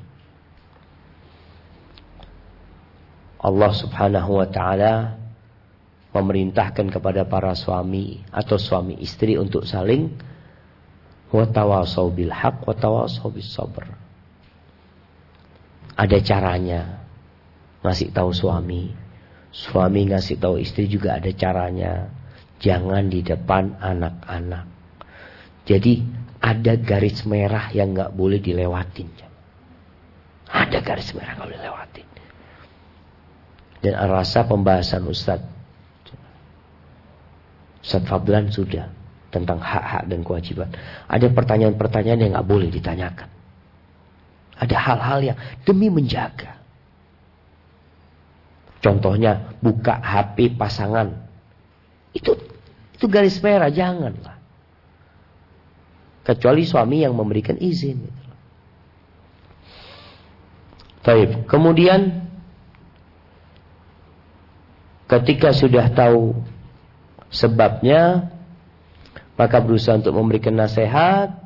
Allah subhanahu wa ta'ala memerintahkan kepada para suami atau suami istri untuk saling watawasau bil haq watawasau bis sabr. Ada caranya ngasih tahu suami. Suami ngasih tahu istri juga ada caranya. Jangan di depan anak-anak. Jadi ada garis merah yang nggak boleh dilewatin. Ada garis merah nggak boleh dilewatin. Dan rasa pembahasan Ustaz Fadlan sudah tentang hak-hak dan kewajiban. Ada pertanyaan-pertanyaan yang nggak boleh ditanyakan. Ada hal-hal yang demi menjaga. Contohnya buka HP pasangan. Itu Itu garis merah, janganlah. Kecuali suami yang memberikan izin. Baik, kemudian ketika sudah tahu sebabnya, maka berusaha untuk memberikan nasihat.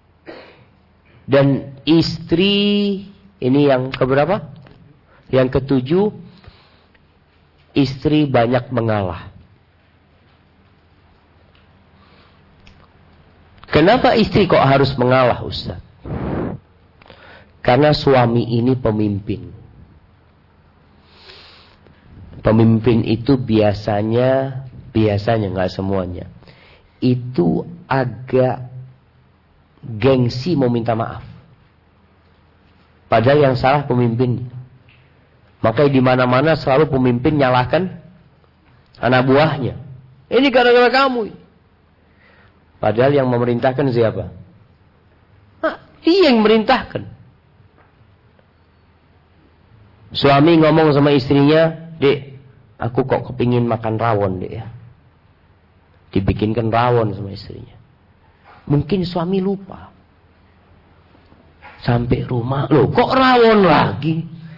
Dan istri, ini yang keberapa? Yang ketujuh, istri banyak mengalah. Kenapa istri kok harus mengalah, Ustaz? Karena suami ini pemimpin. Pemimpin itu biasanya nggak semuanya, itu agak gengsi mau minta maaf. Padahal yang salah pemimpin. Makanya di mana-mana selalu pemimpin nyalahkan anak buahnya. Ini gara-gara kamu. Padahal yang memerintahkan siapa? Dia yang memerintahkan. Suami ngomong sama istrinya, "Dek, aku kok kepingin makan rawon, Dek ya." Dibikinkan rawon sama istrinya. Mungkin suami lupa. Sampai rumah, loh kok rawon lagi?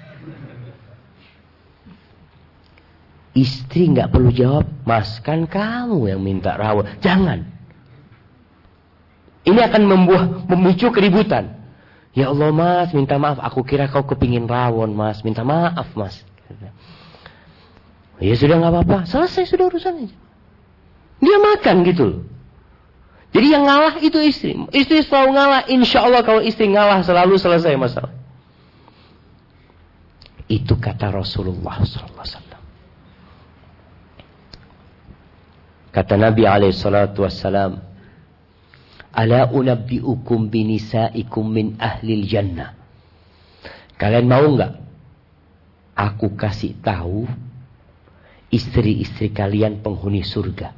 Istri nggak perlu jawab, "Mas, kan kamu yang minta rawon." Jangan. Ini akan memicu keributan. "Ya Allah Mas, minta maaf. Aku kira kau kepingin rawon Mas. Minta maaf Mas." Ya sudah nggak apa-apa. Selesai sudah urusannya. Dia makan gitu loh. Jadi yang ngalah itu istri. Istri selalu ngalah. Insya Allah kalau istri ngalah selalu selesai masalah. Itu kata Rasulullah SAW. Kata Nabi SAW. "Ala unabbi'ukum binisaikum min ahlil jannah." Kalian mau enggak aku kasih tahu istri-istri kalian penghuni surga?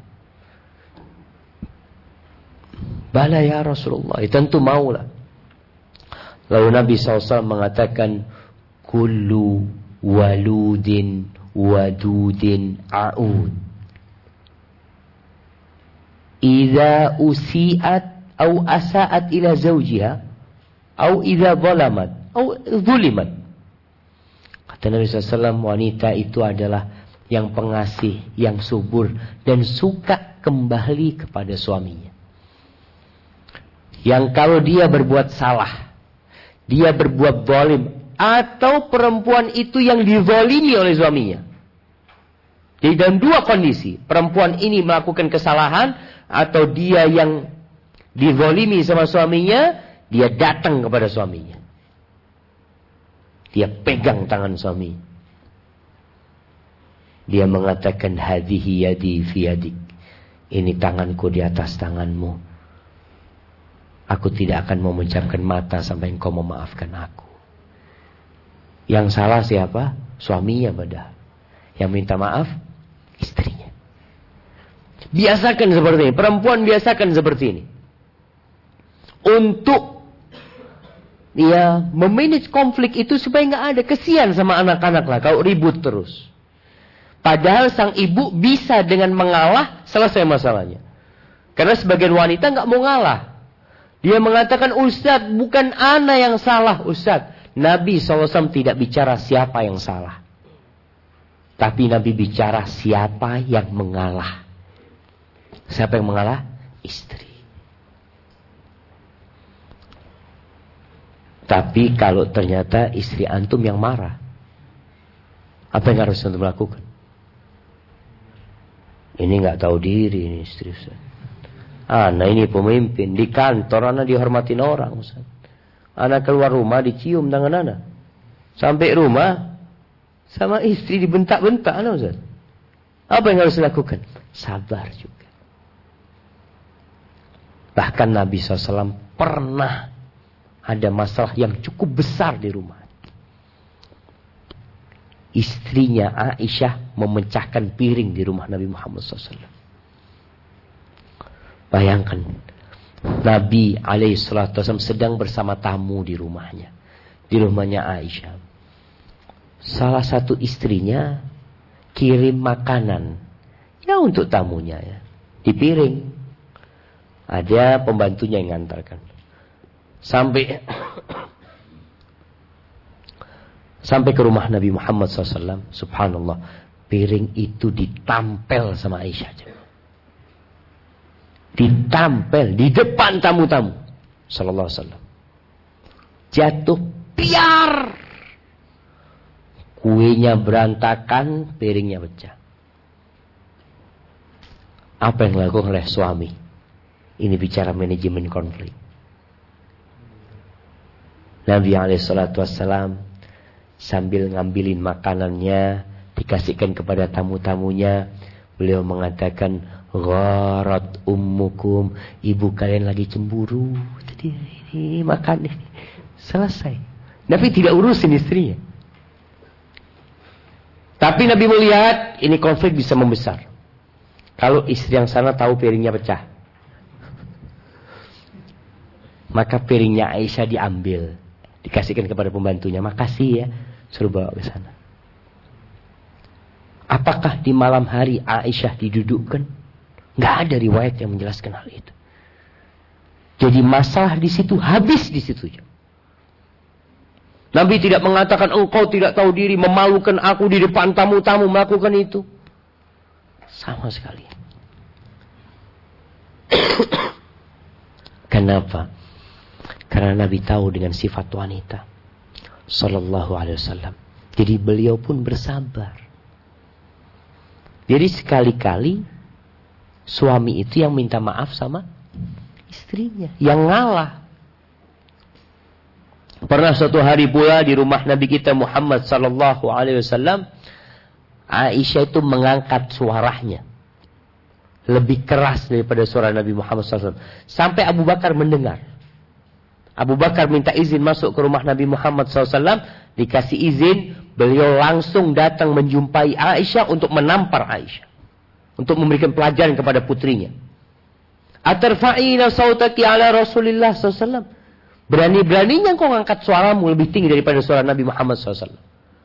Bala ya Rasulullah. Tentu maulah. Lalu Nabi SAW mengatakan, "Kullu waludin wadudin a'ud. Idza usi'at au asa'at ila zawjiha au idza zalamat au zulimat." Kata Nabi SAW, wanita itu adalah yang pengasih, yang subur dan suka kembali kepada suaminya. Yang kalau dia berbuat salah, dia berbuat zalim, atau perempuan itu yang dizalimi oleh suaminya. Jadi dalam dua kondisi, perempuan ini melakukan kesalahan atau dia yang dizalimi sama suaminya, dia datang kepada suaminya. Dia pegang tangan suami. Dia mengatakan, "Hadhihi yadi fi yadik." Ini tanganku di atas tanganmu. Aku tidak akan memejamkan mata sampai engkau memaafkan aku. Yang salah siapa? Suaminya padahal. Yang minta maaf, istrinya. Biasakan seperti ini. Perempuan biasakan seperti ini. Untuk dia memanage konflik itu supaya nggak ada. Kesian sama anak-anak lah kalau ribut terus. Padahal sang ibu bisa dengan mengalah selesai masalahnya. Karena sebagian wanita nggak mau ngalah. Dia mengatakan, "Ustadz, bukan ana yang salah, Ustadz." Nabi SAW tidak bicara siapa yang salah. Tapi Nabi bicara siapa yang mengalah. Siapa yang mengalah? Istri. Tapi kalau ternyata istri antum yang marah, apa yang harus antum lakukan? Ini nggak tahu diri ini istri Ustaz. Anak ini pemimpin di kantor, anak dihormatin orang Ustaz. Anak keluar rumah dicium tangan anak. Sampai rumah sama istri dibentak-bentak anak Ustaz. Apa yang harus dilakukan? Sabar juga. Bahkan Nabi SAW pernah ada masalah yang cukup besar di rumah. Istrinya Aisyah memecahkan piring di rumah Nabi Muhammad SAW. Bayangkan, Nabi SAW sedang bersama tamu di rumahnya. Di rumahnya Aisyah. Salah satu istrinya kirim makanan. Ya untuk tamunya ya. Di piring. Ada pembantunya yang ngantarkan. Sampai ke rumah Nabi Muhammad SAW. Subhanallah. Piring itu ditampel sama Aisyah. Ditampel di depan tamu-tamu. Sallallahu alaihi wasallam. Jatuh piar. Kuenya berantakan, piringnya pecah. Apa yang dilakukan oleh suami? Ini bicara manajemen konflik. Nabi SAW sambil ngambilin makanannya, dikasihkan kepada tamu-tamunya. Beliau mengatakan, gharat ummukum, ibu kalian lagi cemburu. Tadi ini makan ini. Selesai. Nabi tidak urusin istrinya. Tapi Nabi melihat ini konflik bisa membesar. Kalau istri yang sana tahu piringnya pecah, maka piringnya Aisyah diambil, dikasihkan kepada pembantunya. Makasih ya, suruh bawa ke sana. Apakah di malam hari Aisyah didudukkan? Nggak ada riwayat yang menjelaskan hal itu. Jadi masalah di situ habis di situ. Nabi tidak mengatakan engkau tidak tahu diri, memalukan aku di depan tamu-tamu melakukan itu. Sama sekali. Kenapa? Karena Nabi tahu dengan sifat wanita. Sallallahu alaihi wasallam. Jadi beliau pun bersabar. Jadi sekali-kali suami itu yang minta maaf sama istrinya, yang ngalah. Pernah suatu hari pula di rumah Nabi kita Muhammad sallallahu alaihi wasallam, Aisyah itu mengangkat suaranya lebih keras daripada suara Nabi Muhammad sallallahu alaihi wasallam, sampai Abu Bakar mendengar. Abu Bakar minta izin masuk ke rumah Nabi Muhammad sallallahu alaihi wasallam, dikasih izin, beliau langsung datang menjumpai Aisyah untuk menampar Aisyah, untuk memberikan pelajaran kepada putrinya. Atarfa'ina sautaki ala Rasulillah sallallahu alaihi wasallam. Berani-beraninya kau ngangkat suaramu lebih tinggi daripada suara Nabi Muhammad SAW.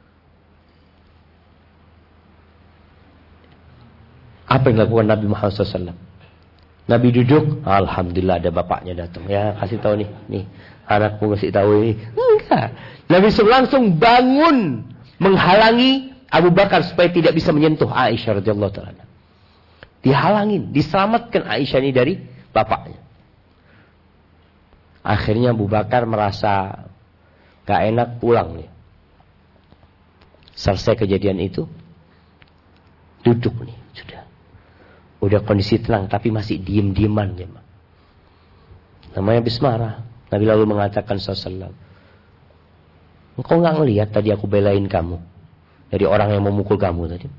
Apa yang dilakukan Nabi Muhammad SAW? Nabi duduk, alhamdulillah ada bapaknya datang. Ya, kasih tahu nih anakmu kasih tahu ini. Enggak. Nabi SAW langsung bangun menghalangi Abu Bakar supaya tidak bisa menyentuh Aisyah radhiyallahu taala. Dihalangin, diselamatkan Aisyah ini dari bapaknya. Akhirnya Abu Bakar merasa gak enak, pulang nih. Selesai kejadian itu, duduk nih, sudah. Udah kondisi tenang, tapi masih diem-dieman. Namanya habis marah. Nabi lalu mengatakan sallallahu, engkau gak ngelihat tadi aku belain kamu dari orang yang memukul kamu tadi?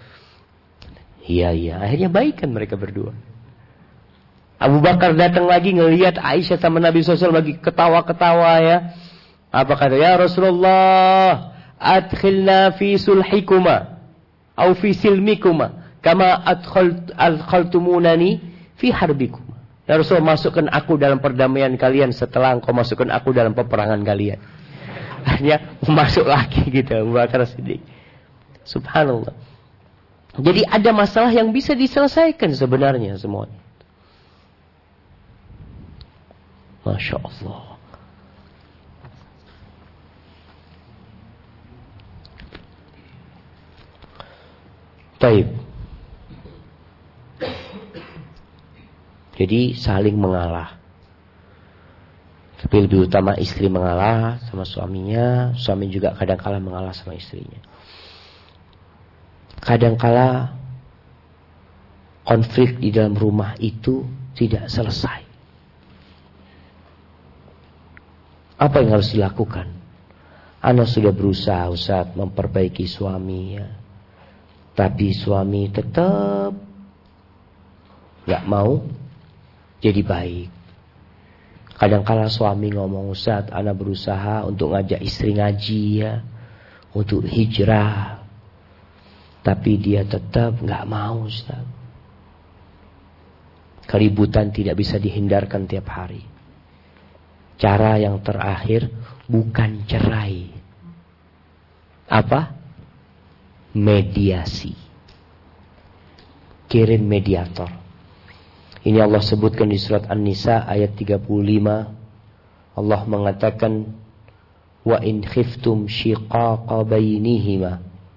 Iya. Akhirnya baikan mereka berdua. Abu Bakar datang lagi ngelihat Aisyah sama Nabi SAW lagi ketawa-ketawa ya. Apa kata? Ya Rasulullah, adkhilna fi sulhikuma au fi silmikuma kama adkhaltumunani fi harbikuma. Ya Rasulullah, masukkan aku dalam perdamaian kalian setelah engkau masukkan aku dalam peperangan kalian. Akhirnya masuk lagi gitu Abu Bakar Siddiq. Subhanallah. Jadi ada masalah yang bisa diselesaikan sebenarnya semuanya. Masya Allah. Taib. Jadi saling mengalah. Tapi lebih utama istri mengalah sama suaminya, suami juga kadang-kala mengalah sama istrinya. Kadang-kala konflik di dalam rumah itu tidak selesai. Apa yang harus dilakukan? Ana sudah berusaha Ustaz memperbaiki suami ya. Tapi suami tetap gak mau jadi baik. Kadang-kala suami ngomong, Ustaz, ana berusaha untuk ngajak istri ngaji ya, untuk hijrah. Tapi dia tetap gak mau Ustaz. Keributan tidak bisa dihindarkan tiap hari. Cara yang terakhir bukan cerai. Apa? Mediasi. Kirim mediator. Ini Allah sebutkan di surat An-Nisa ayat 35. Allah mengatakan, wa in khiftum shiqaqa bainihima.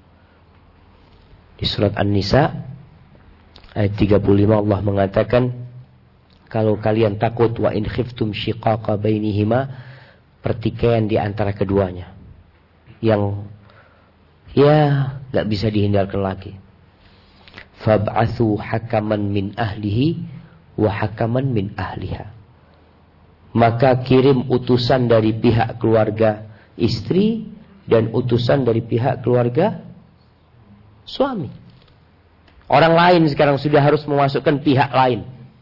Di surat An-Nisa ayat 35 Allah mengatakan, kalau kalian takut wa in khiftum shiqaqa bainihima, pertikaian di antara keduanya yang gak bisa dihindarkan lagi. Fab'athu hakaman min ahlihi wa hakaman min ahliha. Maka kirim utusan dari pihak keluarga istri dan utusan dari pihak keluarga suami. Orang lain sekarang sudah harus memasukkan pihak lain.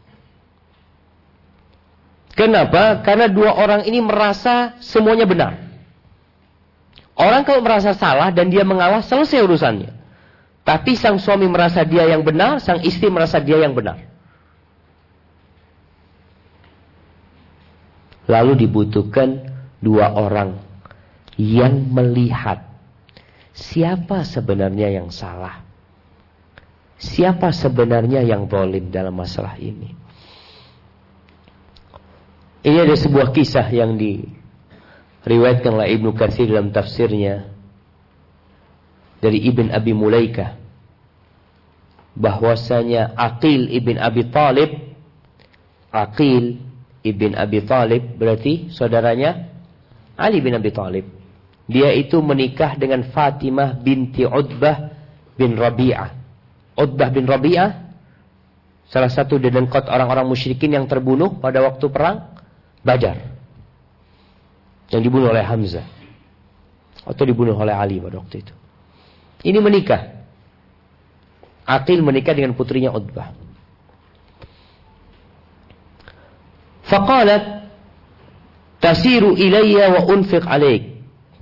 Kenapa? Karena dua orang ini merasa semuanya benar. Orang kalau merasa salah dan dia mengalah, selesai urusannya. Tapi sang suami merasa dia yang benar, sang istri merasa dia yang benar. Lalu dibutuhkan dua orang yang melihat siapa sebenarnya yang salah, siapa sebenarnya yang zalim dalam masalah ini. Ini ada sebuah kisah yang diriwayatkan oleh Ibnu Katsir dalam tafsirnya dari Ibn Abi Mulaikah, bahwasanya Aqil ibn Abi Talib, Aqil ibn Abi Talib berarti saudaranya Ali bin Abi Talib. Dia itu menikah dengan Fatimah binti Utbah bin Rabi'ah. Utbah bin Rabi'ah salah satu dedengkot orang-orang musyrikin yang terbunuh pada waktu perang Badar, yang dibunuh oleh Hamzah atau dibunuh oleh Ali pada waktu itu. Ini menikah. Aqil menikah dengan putrinya Utbah. Faqalat tasiru ilayya wa unfiq alaik.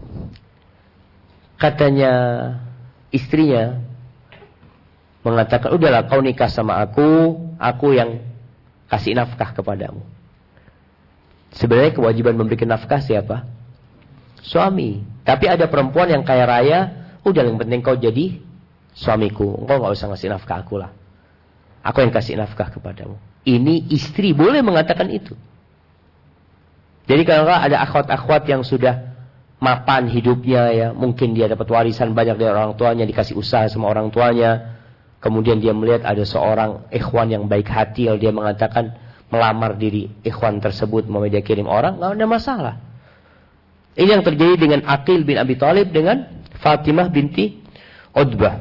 Katanya istrinya mengatakan, udahlah kau nikah sama aku yang kasih nafkah kepadamu. Sebenarnya kewajiban memberikan nafkah siapa? Suami. Tapi ada perempuan yang kaya raya, udah yang penting kau jadi suamiku, engkau gak usah ngasih nafkah aku lah, aku yang kasih nafkah kepadamu. Ini istri boleh mengatakan itu. Jadi kalau ada akhwat-akhwat yang sudah mapan hidupnya, ya mungkin dia dapat warisan banyak dari orang tuanya, dikasih usaha sama orang tuanya, kemudian dia melihat ada seorang ikhwan yang baik hati, lalu dia mengatakan melamar diri ikhwan tersebut, mau dia kirim orang, nggak ada masalah. Ini yang terjadi dengan Aqil bin Abi Talib dengan Fatimah binti Utbah.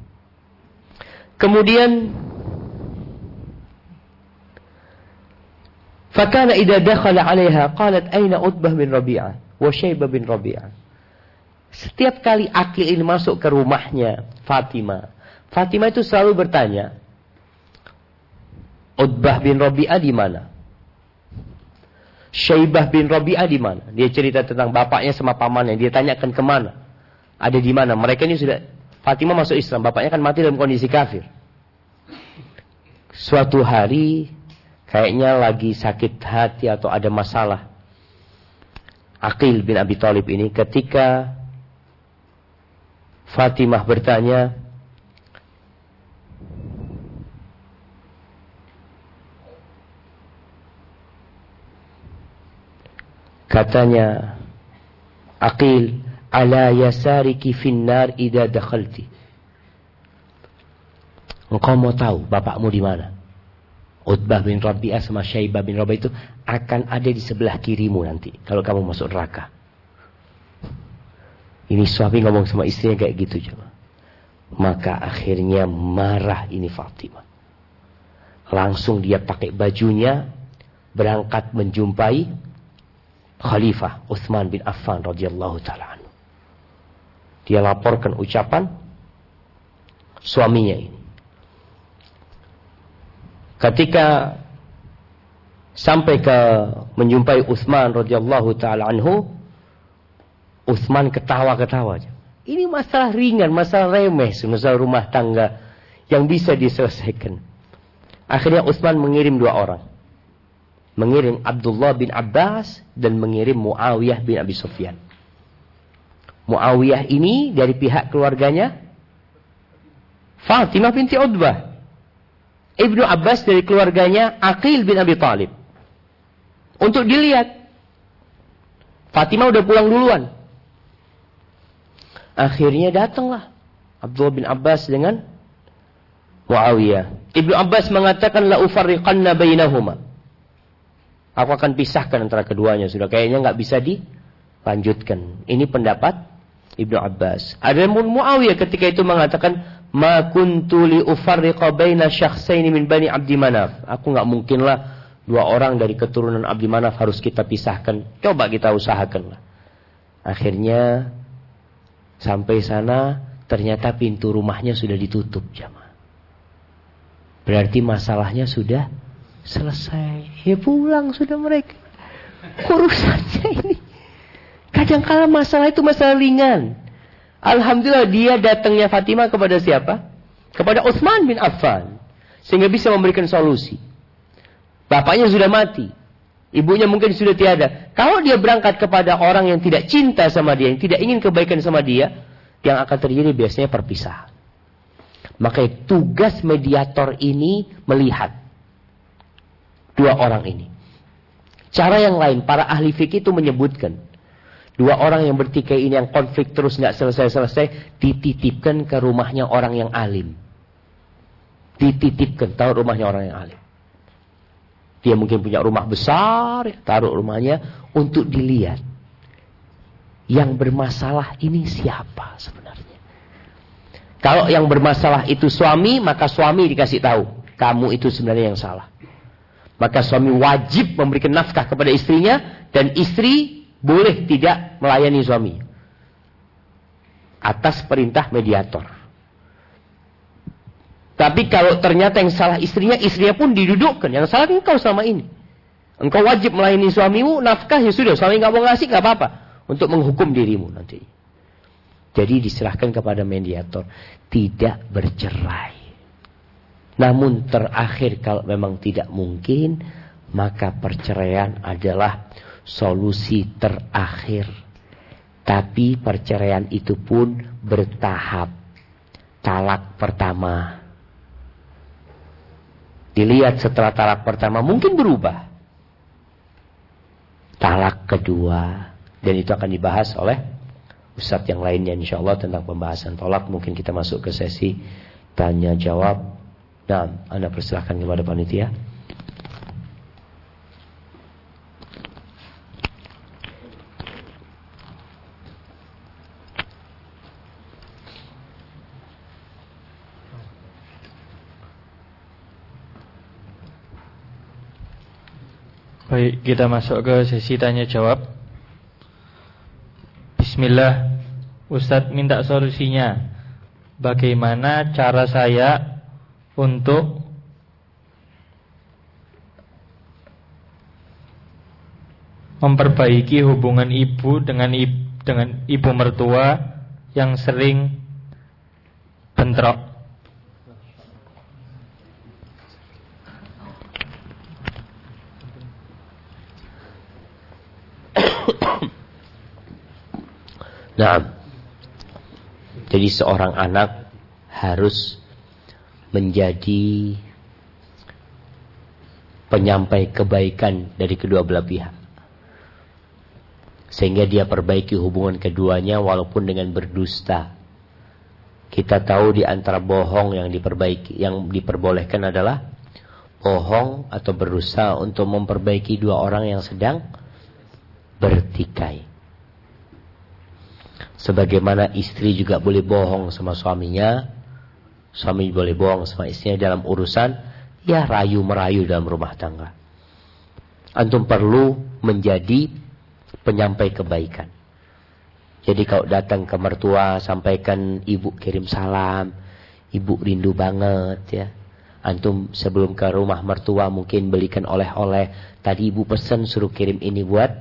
Kemudian fakana idza dakhala 'alaiha qalat aina Utbah bin Rabi'ah wa Syaibah bin Rabi'ah. Setiap kali Aqil ini masuk ke rumahnya Fatimah itu selalu bertanya, Utbah bin Rabi'ah di mana? Syaibah bin Rabi'ah di mana? Dia cerita tentang bapaknya sama pamannya, dia tanyakan kemana, ada di mana. Mereka ini sudah, Fatimah masuk Islam, bapaknya kan mati dalam kondisi kafir. Suatu hari kayaknya lagi sakit hati atau ada masalah Aqil bin Abi Talib ini, ketika Fatimah bertanya, katanya Aqil, ala yasariki finnar idza dakhalti. Engkau mau tahu bapakmu di mana? Utbah bin Rabi'ah sama Syaibah bin Rabi'ah itu akan ada di sebelah kirimu nanti kalau kamu masuk neraka. Ini suami ngomong sama istrinya kayak gitu coba. Maka akhirnya marah ini Fatimah. Langsung dia pakai bajunya berangkat menjumpai Khalifah Utsman bin Affan radhiyallahu taala anhu. Dia laporkan ucapan suaminya ini. Ketika sampai ke menjumpai Utsman radhiyallahu taala anhu, Utsman ketawa-ketawa. Ini masalah ringan, masalah remeh, masalah rumah tangga yang bisa diselesaikan. Akhirnya Utsman mengirim dua orang. Mengirim Abdullah bin Abbas dan mengirim Muawiyah bin Abi Sufyan. Muawiyah ini dari pihak keluarganya Fatimah binti Utbah, Ibnu Abbas dari keluarganya Aqil bin Abi Thalib. Untuk dilihat. Fatimah udah pulang duluan. Akhirnya datanglah Abdullah bin Abbas dengan Muawiyah. Ibnu Abbas mengatakan la ufarriqanna bainahuma. Aku akan pisahkan antara keduanya. Sudah kayaknya nggak bisa dilanjutkan. Ini pendapat Ibnu Abbas. Adapun Muawiyah ketika itu mengatakan ma kuntu li ufarriqa baina syakhsaini min bani Abdi Manaf. Aku nggak mungkinlah dua orang dari keturunan Abdi Manaf harus kita pisahkan. Coba kita usahakanlah. Akhirnya sampai sana ternyata pintu rumahnya sudah ditutup jamaah. Berarti masalahnya sudah selesai. Ya pulang sudah mereka. Urusannya ini. Kadang-kala masalah itu masalah ringan. Alhamdulillah dia datangnya Fatimah kepada siapa? Kepada Utsman bin Affan. Sehingga bisa memberikan solusi. Bapaknya sudah mati. Ibunya mungkin sudah tiada. Kalau dia berangkat kepada orang yang tidak cinta sama dia, yang tidak ingin kebaikan sama dia, yang akan terjadi biasanya perpisahan. Maka tugas mediator ini melihat dua orang ini. Cara yang lain, para ahli fikih itu menyebutkan dua orang yang bertikai ini yang konflik terus nggak selesai-selesai, dititipkan ke rumahnya orang yang alim. Dititipkan, tahu rumahnya orang yang alim. Dia mungkin punya rumah besar, taruh rumahnya untuk dilihat. Yang bermasalah ini siapa sebenarnya? Kalau yang bermasalah itu suami, maka suami dikasih tahu, kamu itu sebenarnya yang salah. Maka suami wajib memberikan nafkah kepada istrinya, dan istri boleh tidak melayani suami atas perintah mediator. Tapi kalau ternyata yang salah istrinya pun didudukkan. Yang salah engkau selama ini. Engkau wajib melayani suamimu, nafkah ya sudah, suami nggak mau ngasih nggak apa-apa. Untuk menghukum dirimu nanti. Jadi diserahkan kepada mediator. Tidak bercerai. Namun terakhir kalau memang tidak mungkin, maka perceraian adalah solusi terakhir. Tapi perceraian itu pun bertahap. Talak pertama. Dilihat setelah talak pertama mungkin berubah. Talak kedua. Dan itu akan dibahas oleh ustadz yang lainnya insyaallah tentang pembahasan talak. Mungkin kita masuk ke sesi tanya jawab. Nah, Anda persilahkan kepada panitia. Baik, kita masuk ke sesi tanya jawab. Bismillah, Ustadz minta solusinya. Bagaimana cara saya untuk memperbaiki hubungan ibu dengan ibu mertua yang sering bentrok? Nah, jadi seorang anak harus menjadi penyampai kebaikan dari kedua belah pihak, sehingga dia perbaiki hubungan keduanya walaupun dengan berdusta. Kita tahu di antara bohong yang diperbolehkan adalah bohong atau berdusta untuk memperbaiki dua orang yang sedang bertikai. Sebagaimana istri juga boleh bohong sama suaminya, suami boleh bohong sama istrinya dalam urusan ya rayu-merayu dalam rumah tangga. Antum perlu menjadi penyampai kebaikan. Jadi kalau datang ke mertua, sampaikan ibu kirim salam, ibu rindu banget ya. Antum sebelum ke rumah mertua mungkin belikan oleh-oleh. Tadi ibu pesan suruh kirim ini buat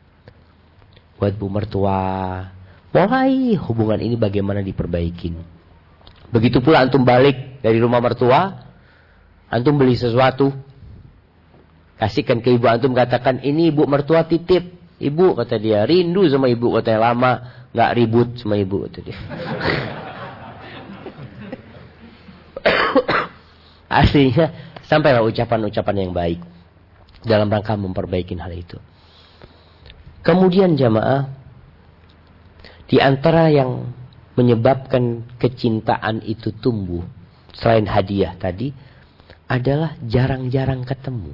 bu mertua. Mulai hubungan ini bagaimana diperbaikin. Begitu pula antum balik dari rumah mertua, antum beli sesuatu, kasihkan ke ibu antum, katakan ini ibu mertua titip. Ibu kata dia rindu sama ibu, katanya lama nggak ribut sama ibu kata dia. Aslinya Sampailah ucapan-ucapan yang baik dalam rangka memperbaiki hal itu. Kemudian jamaah, di antara yang menyebabkan kecintaan itu tumbuh, selain hadiah tadi, adalah jarang-jarang ketemu.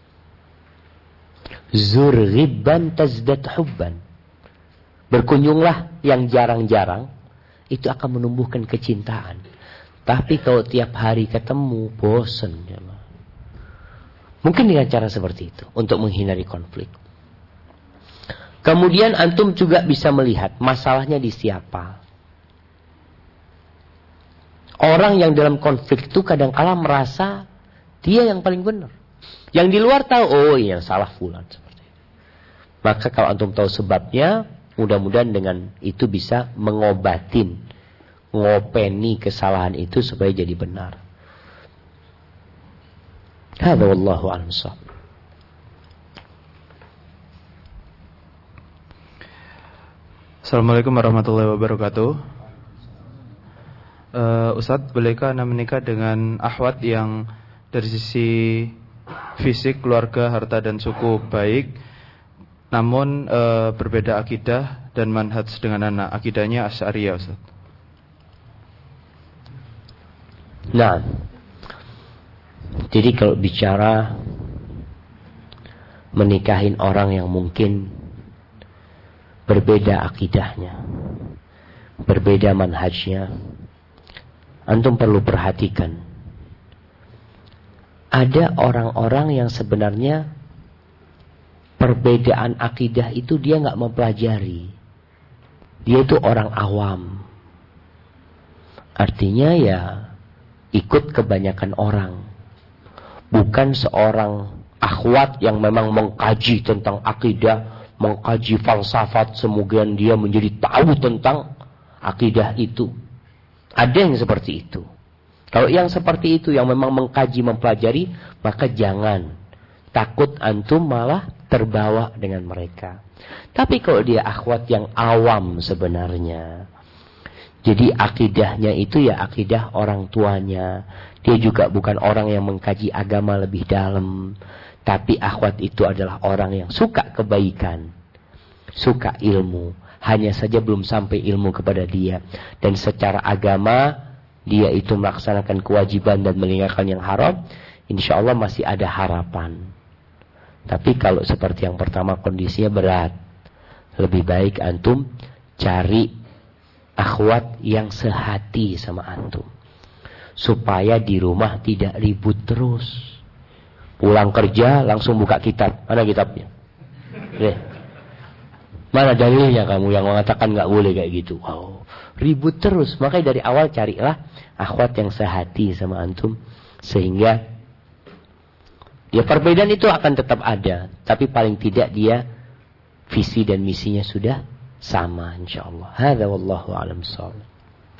Zur ghibban tazdad hubban. Berkunjunglah yang jarang-jarang, itu akan menumbuhkan kecintaan. Tapi kalau tiap hari ketemu, bosan. Mungkin dengan cara seperti itu, untuk menghindari konflik. Kemudian antum juga bisa melihat masalahnya di siapa. Orang yang dalam konflik itu kadang-kala merasa dia yang paling benar. Yang di luar tahu, oh iya salah fulan. Seperti itu. Maka kalau antum tahu sebabnya, mudah-mudahan dengan itu bisa ngopeni kesalahan itu supaya jadi benar. Hadza wallahu a'lam. Assalamualaikum warahmatullahi wabarakatuh. Ustadz, bolehkah Anda menikah dengan akhwat yang dari sisi fisik, keluarga, harta dan suku baik, namun berbeda akidah dan manhaj dengan anak? Akidahnya Asy'ariyah, Ustaz. Nah, jadi kalau bicara menikahin orang yang mungkin berbeda akidahnya, berbeda manhajnya, antum perlu perhatikan. Ada orang-orang yang sebenarnya perbedaan akidah itu dia nggak mempelajari. Dia itu orang awam. Artinya ya ikut kebanyakan orang. Bukan seorang akhwat yang memang mengkaji tentang akidah, mengkaji falsafat, semoga dia menjadi tahu tentang akidah itu. Ada yang seperti itu. Kalau yang seperti itu yang memang mengkaji, mempelajari, maka jangan takut antum malah terbawa dengan mereka. Tapi kalau dia akhwat yang awam sebenarnya, jadi akidahnya itu ya akidah orang tuanya. Dia juga bukan orang yang mengkaji agama lebih dalam. Tapi akhwat itu adalah orang yang suka kebaikan, suka ilmu. Hanya saja belum sampai ilmu kepada dia. Dan secara agama, dia itu melaksanakan kewajiban dan meninggalkan yang haram, insya Allah masih ada harapan. Tapi kalau seperti yang pertama kondisinya berat, lebih baik antum cari akhwat yang sehati sama antum. Supaya di rumah tidak ribut terus. Pulang kerja langsung buka kitab. Mana kitabnya? Mana dalilnya kamu yang mengatakan gak boleh kayak gitu? Wow, ribut terus. Makanya dari awal carilah akhwat yang sehati sama antum. Sehingga ya perbedaan itu akan tetap ada. Tapi paling tidak dia visi dan misinya sudah sama insyaallah. Hadza wallahu a'lam bissawab.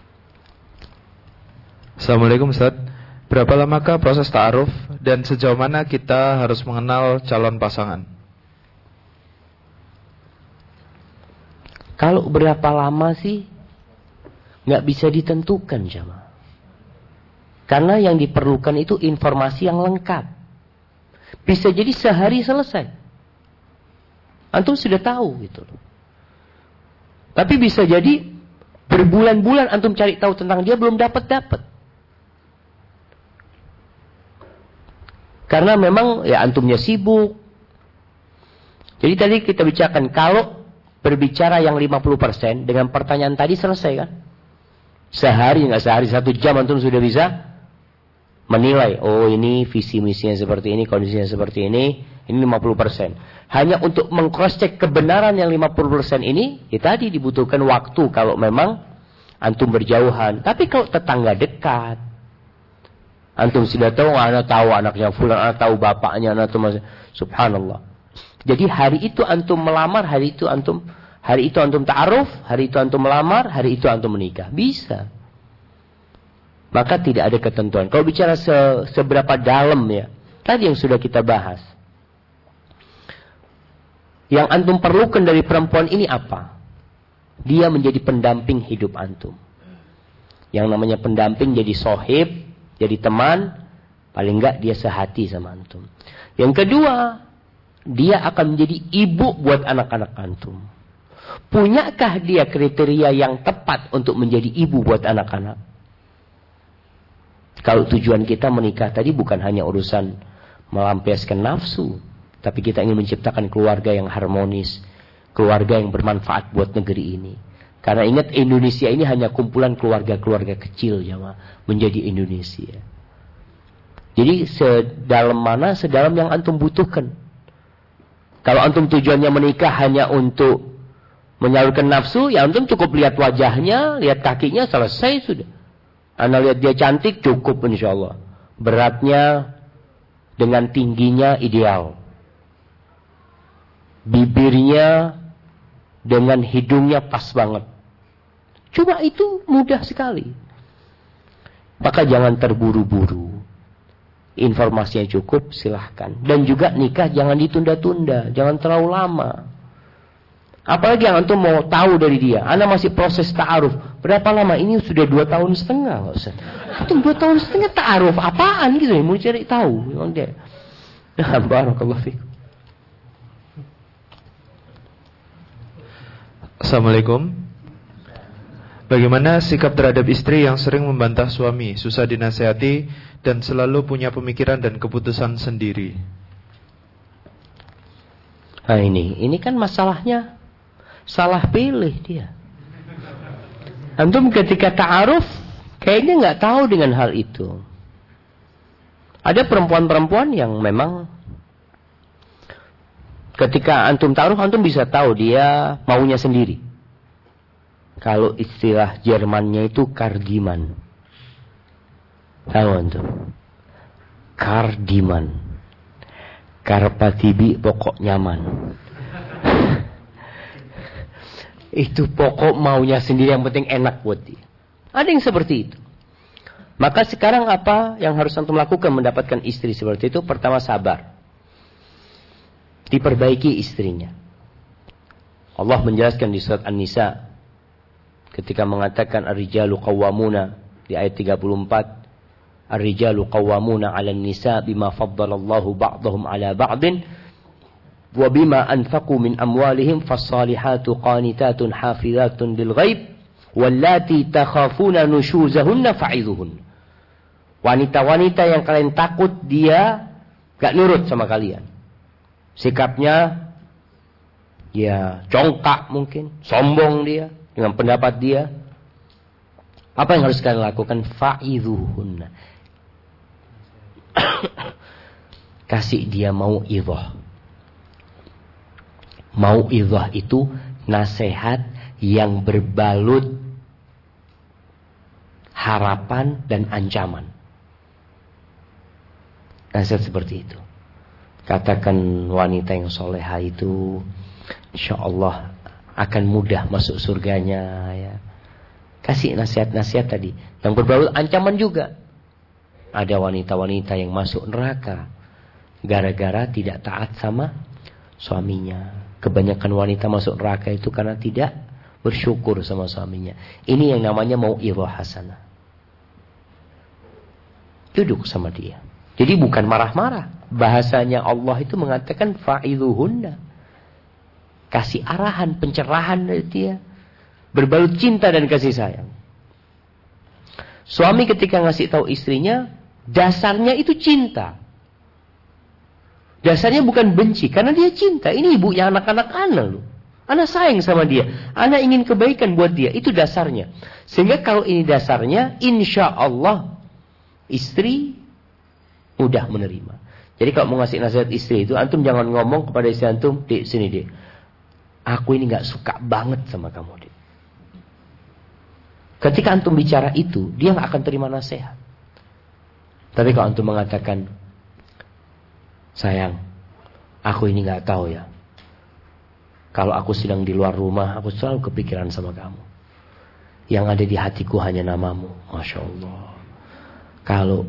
Assalamualaikum Ustaz. Berapa lamakah proses ta'aruf dan sejauh mana kita harus mengenal calon pasangan? Kalau berapa lama sih nggak bisa ditentukan jemaah. Karena yang diperlukan itu informasi yang lengkap. Bisa jadi sehari selesai. Antum sudah tahu gitu loh. Tapi bisa jadi berbulan-bulan antum cari tahu tentang dia belum dapat. Karena memang ya antumnya sibuk. Jadi tadi kita bicarakan kalau berbicara yang 50% dengan pertanyaan tadi selesai kan? Sehari nggak sehari 1 jam antum sudah bisa menilai. Oh ini visi misinya seperti ini, kondisinya seperti ini 50%. Hanya untuk meng-cross check kebenaran yang 50% ini, ya tadi dibutuhkan waktu kalau memang antum berjauhan. Tapi kalau tetangga dekat, antum sudah tahu, anak tahu anaknya fulan, anak tahu bapaknya, anak tahu subhanallah. Jadi hari itu antum melamar, hari itu antum ta'aruf, hari itu antum melamar, hari itu antum menikah. Bisa. Maka tidak ada ketentuan. Kalau bicara seberapa dalam ya, tadi yang sudah kita bahas. Yang antum perlukan dari perempuan ini apa? Dia menjadi pendamping hidup antum. Yang namanya pendamping jadi sohib, jadi teman, Paling enggak dia sehati sama antum. Yang kedua, dia akan menjadi ibu buat anak-anak antum. Punyakah dia kriteria yang tepat untuk menjadi ibu buat anak-anak? Kalau tujuan kita menikah tadi bukan hanya urusan melampiaskan nafsu, tapi kita ingin menciptakan keluarga yang harmonis, keluarga yang bermanfaat buat negeri ini. Karena ingat, Indonesia ini hanya kumpulan keluarga-keluarga kecil jamaah menjadi Indonesia. Jadi sedalam mana, sedalam yang antum butuhkan. Kalau antum tujuannya menikah hanya untuk menyalurkan nafsu, ya antum cukup lihat wajahnya, lihat kakinya, selesai sudah. Anda lihat dia cantik, cukup insyaAllah. Beratnya dengan tingginya ideal. Bibirnya dengan hidungnya pas banget. Coba itu mudah sekali. Maka jangan terburu-buru. Informasinya cukup, silahkan. Dan juga nikah jangan ditunda-tunda, jangan terlalu lama. Apalagi yang antum mau tahu dari dia, Anda masih proses ta'aruf. Berapa lama? Ini sudah 2 tahun setengah, Ustaz. Antum 2 tahun setengah ta'aruf, apaan gitu? Mau cari tahu. Barakallahu fiik. Assalamualaikum. Bagaimana sikap terhadap istri yang sering membantah suami, susah dinasehati, dan selalu punya pemikiran dan keputusan sendiri? Nah ini kan masalahnya salah pilih dia. Antum ketika ta'aruf kayaknya nggak tahu dengan hal itu. Ada perempuan-perempuan yang memang ketika antum ta'aruf, antum bisa tahu dia maunya sendiri. Kalau istilah Jermannya itu Kardiman. Tahu antum? Kardiman. Karpatibi pokok nyaman. Itu pokok maunya sendiri, yang penting enak buat dia. Ada yang seperti itu. Maka sekarang apa yang harus antum lakukan mendapatkan istri seperti itu? Pertama, sabar. Diperbaiki istrinya. Allah menjelaskan di surat An-Nisa ketika mengatakan ar-rijalu qawwamuna di ayat 34, ar-rijalu qawwamuna 'alan nisa bima faddalallahu ba'dahum 'ala ba'din wa bima anfaqu min amwalihim fas-salihatu qanitatun hafizatun lil ghaib wallati takhafuna nushuzahunna fa'idhuhun. Wanita-wanita yang kalian takut dia gak nurut sama kalian, sikapnya ya congkak, mungkin sombong dia dengan pendapat dia, apa yang harus kalian lakukan? Fa'idhuhunna. Kasih dia mau'idhah. Mau'idhah itu nasihat yang berbalut harapan dan ancaman. Nasihat seperti itu. Katakan wanita yang soleha itu insyaallah akan mudah masuk surganya, ya. Kasih nasihat-nasihat tadi yang berbalut ancaman juga. Ada wanita-wanita yang masuk neraka gara-gara tidak taat sama suaminya. Kebanyakan wanita masuk neraka itu karena tidak bersyukur sama suaminya. Ini yang namanya mau'idhah hasanah. Duduk sama dia. Jadi bukan marah-marah. Bahasanya Allah itu mengatakan fa'idhuhunna. Kasih arahan, pencerahan dari dia. Berbalut cinta dan kasih sayang. Suami ketika ngasih tahu istrinya, dasarnya itu cinta. Dasarnya bukan benci, karena dia cinta. Ini ibunya anak-anak anak loh. Anak sayang sama dia. Anak ingin kebaikan buat dia. Itu dasarnya. Sehingga kalau ini dasarnya, insya Allah istri mudah menerima. Jadi kalau mau ngasih nasihat istri itu, antum jangan ngomong kepada istri antum, "Dek, sini dek. Aku ini gak suka banget sama kamu, dek." Ketika antum bicara itu, dia gak akan terima nasihat. Tapi kalau antum mengatakan, "Sayang, aku ini gak tahu ya. Kalau aku sedang di luar rumah, aku selalu kepikiran sama kamu. Yang ada di hatiku hanya namamu." Masya Allah. Kalau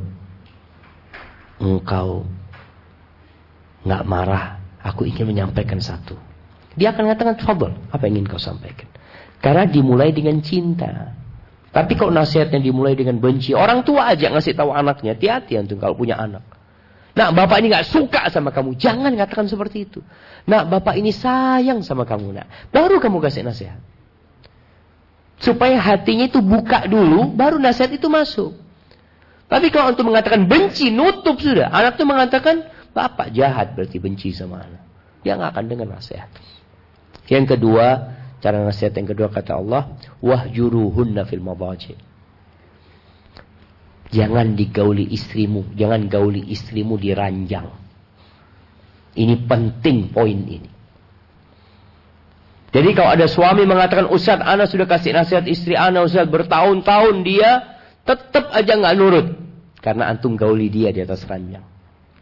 engkau gak marah, aku ingin menyampaikan satu. Dia akan mengatakan, "Fadhal, apa yang ingin kau sampaikan?" Karena dimulai dengan cinta. Tapi kalau nasihatnya dimulai dengan benci, orang tua aja ngasih tahu anaknya, hati-hati antum kalau punya anak. Nah, bapak ini gak suka sama kamu, jangan katakan seperti itu. Nah, bapak ini sayang sama kamu, nak. Baru kamu kasih nasihat. Supaya hatinya itu buka dulu, baru nasihat itu masuk. Tapi kalau antum mengatakan benci, nutup sudah. Anak itu mengatakan, bapak jahat berarti benci sama anak. Dia gak akan dengar nasihat. Yang kedua, cara nasihat yang kedua kata Allah, wahjuruhunna fil madaji'. Jangan digauli istrimu, jangan gauli istrimu di ranjang. Ini penting poin ini. Jadi kalau ada suami mengatakan, Ustaz, ana sudah kasih nasihat istri ana, Ustaz, bertahun-tahun dia tetap aja nggak nurut, karena antum gauli dia di atas ranjang.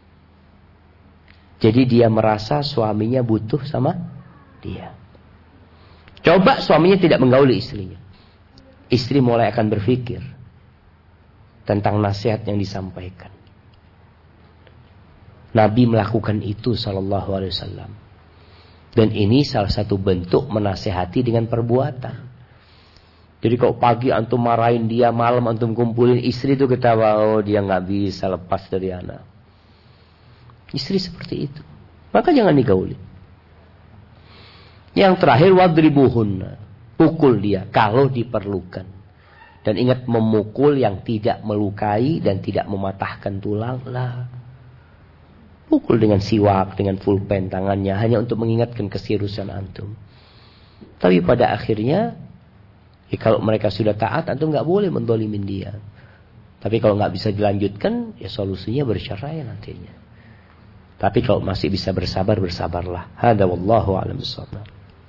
Jadi dia merasa suaminya butuh sama dia. Coba suaminya tidak menggauli istrinya, istri mulai akan berpikir tentang nasihat yang disampaikan. Nabi melakukan itu sallallahu alaihi wasallam. Dan ini salah satu bentuk menasehati dengan perbuatan. Jadi kalau pagi antum marahin dia, malam antum kumpulin, istri itu ketawa, oh dia nggak bisa lepas dari anak. Istri seperti itu. Maka jangan digauli. Yang terakhir, wadribuhunna. Pukul dia kalau diperlukan. Dan ingat, memukul yang tidak melukai dan tidak mematahkan tulang lah. Pukul dengan siwak, dengan pulpen tangannya, hanya untuk mengingatkan keseriusan antum. Tapi pada akhirnya, ya kalau mereka sudah taat, antum nggak boleh mendolimin dia. Tapi kalau nggak bisa dilanjutkan, ya solusinya bercerai nantinya. Tapi kalau masih bisa bersabar, bersabarlah. Hada wallahu a'lam bishawab.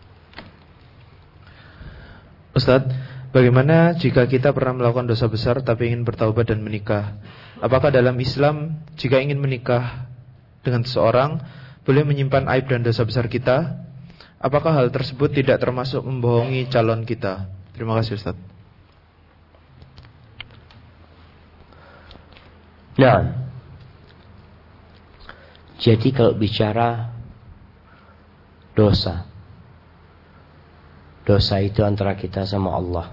Ustadz, bagaimana jika kita pernah melakukan dosa besar tapi ingin bertaubat dan menikah? Apakah dalam Islam jika ingin menikah dengan seseorang boleh menyimpan aib dan dosa besar kita? Apakah hal tersebut tidak termasuk membohongi calon kita? Terima kasih Ustadz. Nah, jadi kalau bicara dosa itu antara kita sama Allah.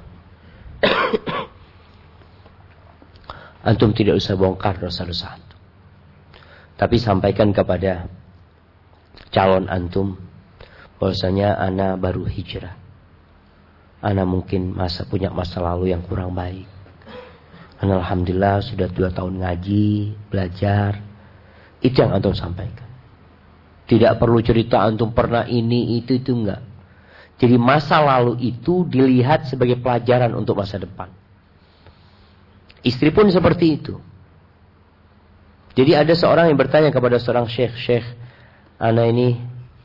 Antum tidak usah bongkar dosa-dosa antum. Tapi sampaikan kepada calon antum bahwasanya ana baru hijrah. Ana mungkin punya masa lalu yang kurang baik. Ana alhamdulillah sudah 2 tahun ngaji, belajar. Itu yang antum sampaikan. Tidak perlu cerita antum pernah ini, itu enggak. Jadi masa lalu itu dilihat sebagai pelajaran untuk masa depan. Istri pun seperti itu. Jadi ada seorang yang bertanya kepada seorang syekh, ana ini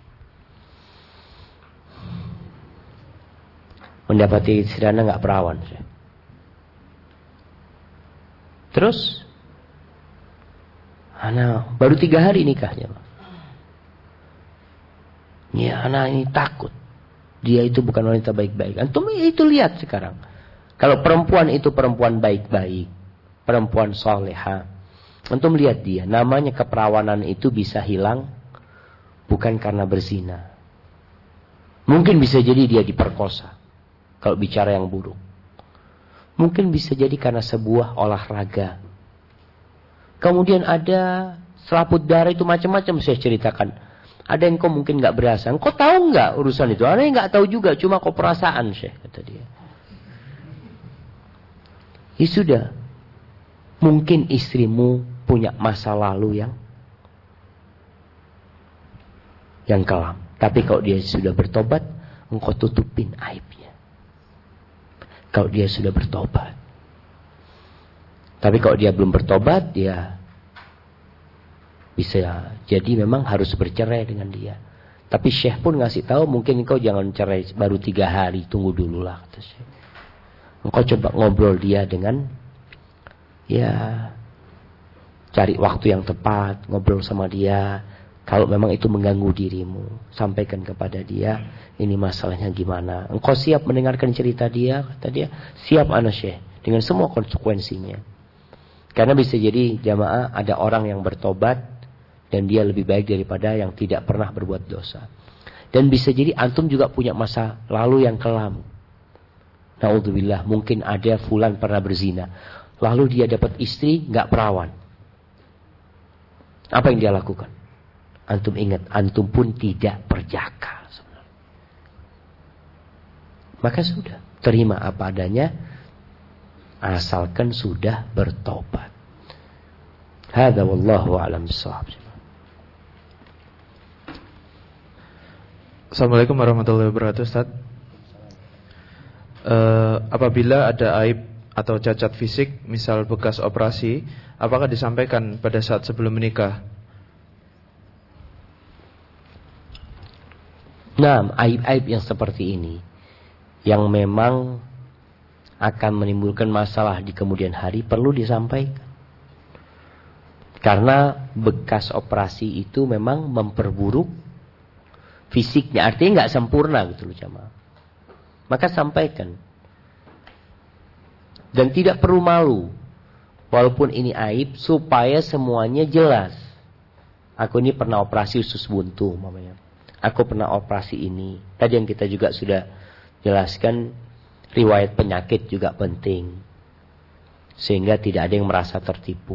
mendapati istri ana nggak perawan. Terus, ana baru 3 hari nikahnya. Ya, ana ini takut. Dia itu bukan wanita baik-baik. Antum itu lihat sekarang. Kalau perempuan itu perempuan baik-baik, perempuan soleha, antum lihat dia. Namanya keperawanan itu bisa hilang bukan karena berzina. Mungkin bisa jadi dia diperkosa. Kalau bicara yang buruk. Mungkin bisa jadi karena sebuah olahraga. Kemudian ada selaput darah itu macam-macam saya ceritakan. Ada yang kau mungkin nggak berasa. Kau tahu nggak urusan itu? Ada yang nggak tahu juga, cuma kau perasaan, Syekh, kata dia. Ya sudah. Mungkin istrimu punya masa lalu yang kelam. Tapi kalau dia sudah bertobat, engkau tutupin aibnya. Kalau dia sudah bertobat. Tapi kalau dia belum bertobat, dia bisa jadi memang harus bercerai dengan dia. Tapi Syekh pun ngasih tahu, mungkin engkau jangan cerai baru 3 hari, tunggu dulu lah, kata Syekh. Engkau coba ngobrol dia dengan, ya, cari waktu yang tepat, ngobrol sama dia. Kalau memang itu mengganggu dirimu, sampaikan kepada dia, ini masalahnya gimana. Engkau siap mendengarkan cerita dia? Kata dia, siap ana Syekh, dengan semua konsekuensinya. Karena bisa jadi jamaah ada orang yang bertobat dan dia lebih baik daripada yang tidak pernah berbuat dosa. Dan bisa jadi antum juga punya masa lalu yang kelam. Naudzubillah, mungkin ada fulan pernah berzina. Lalu dia dapat istri nggak perawan. Apa yang dia lakukan? Antum ingat, antum pun tidak perjaka sebenarnya. Maka sudah, terima apa adanya, asalkan sudah bertobat. Hadza wallahu a'lam bishawab. Assalamualaikum warahmatullahi wabarakatuh, Ustaz. Apabila ada aib atau cacat fisik, misal bekas operasi, apakah disampaikan pada saat sebelum menikah? Nah, aib-aib yang seperti ini, yang memang akan menimbulkan masalah di kemudian hari, perlu disampaikan. Karena bekas operasi itu memang memperburuk fisiknya, artinya nggak sempurna gitu loh jamaah. Maka sampaikan. Dan tidak perlu malu. Walaupun ini aib, supaya semuanya jelas. Aku ini pernah operasi usus buntu, mamanya. Aku pernah operasi ini. Tadi yang kita juga sudah jelaskan, riwayat penyakit juga penting. Sehingga tidak ada yang merasa tertipu.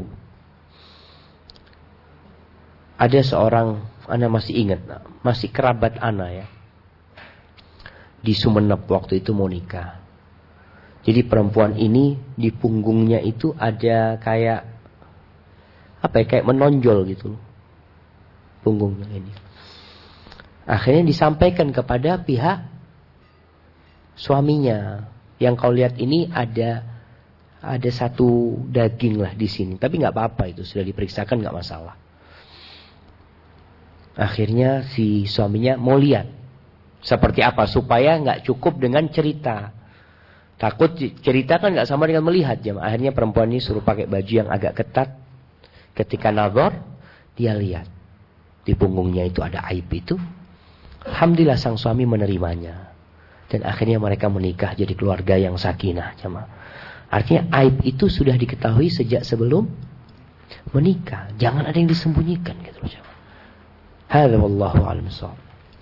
Ada seorang, Ana masih ingat, masih kerabat Ana ya. Di Sumeneb waktu itu mau nikah. Jadi perempuan ini di punggungnya itu ada kayak kayak menonjol gitu loh. Punggungnya ini. Akhirnya disampaikan kepada pihak suaminya. Yang kau lihat ini ada satu daging lah di sini. Tapi nggak apa-apa, itu sudah diperiksakan, nggak masalah. Akhirnya si suaminya mau lihat seperti apa, supaya nggak cukup dengan cerita. Takut cerita kan nggak sama dengan melihat jam. Akhirnya perempuan ini suruh pakai baju yang agak ketat. Ketika nazar, dia lihat di punggungnya itu ada aib itu. Alhamdulillah sang suami menerimanya. Dan akhirnya mereka menikah jadi keluarga yang sakinah jemaah. Artinya aib itu sudah diketahui sejak sebelum menikah. Jangan ada yang disembunyikan gitu loh jemaah. Hadza wallahu a'lam bishawab.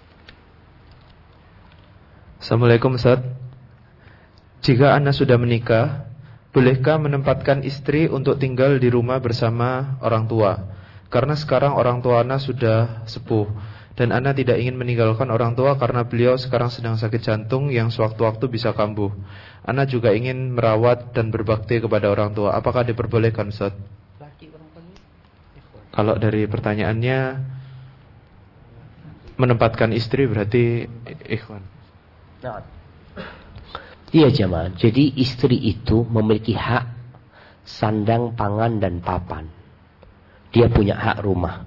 Assalamualaikum Ustaz. Jika Anda sudah menikah, bolehkah menempatkan istri untuk tinggal di rumah bersama orang tua? Karena sekarang orang tua Anda sudah sepuh dan Anda tidak ingin meninggalkan orang tua karena beliau sekarang sedang sakit jantung yang sewaktu-waktu bisa kambuh. Anda juga ingin merawat dan berbakti kepada orang tua. Apakah diperbolehkan, Ustaz? Kalau dari pertanyaannya, menempatkan istri berarti ikhwan. Iya jemaah. Jadi istri itu memiliki hak sandang, pangan dan papan. Dia punya hak rumah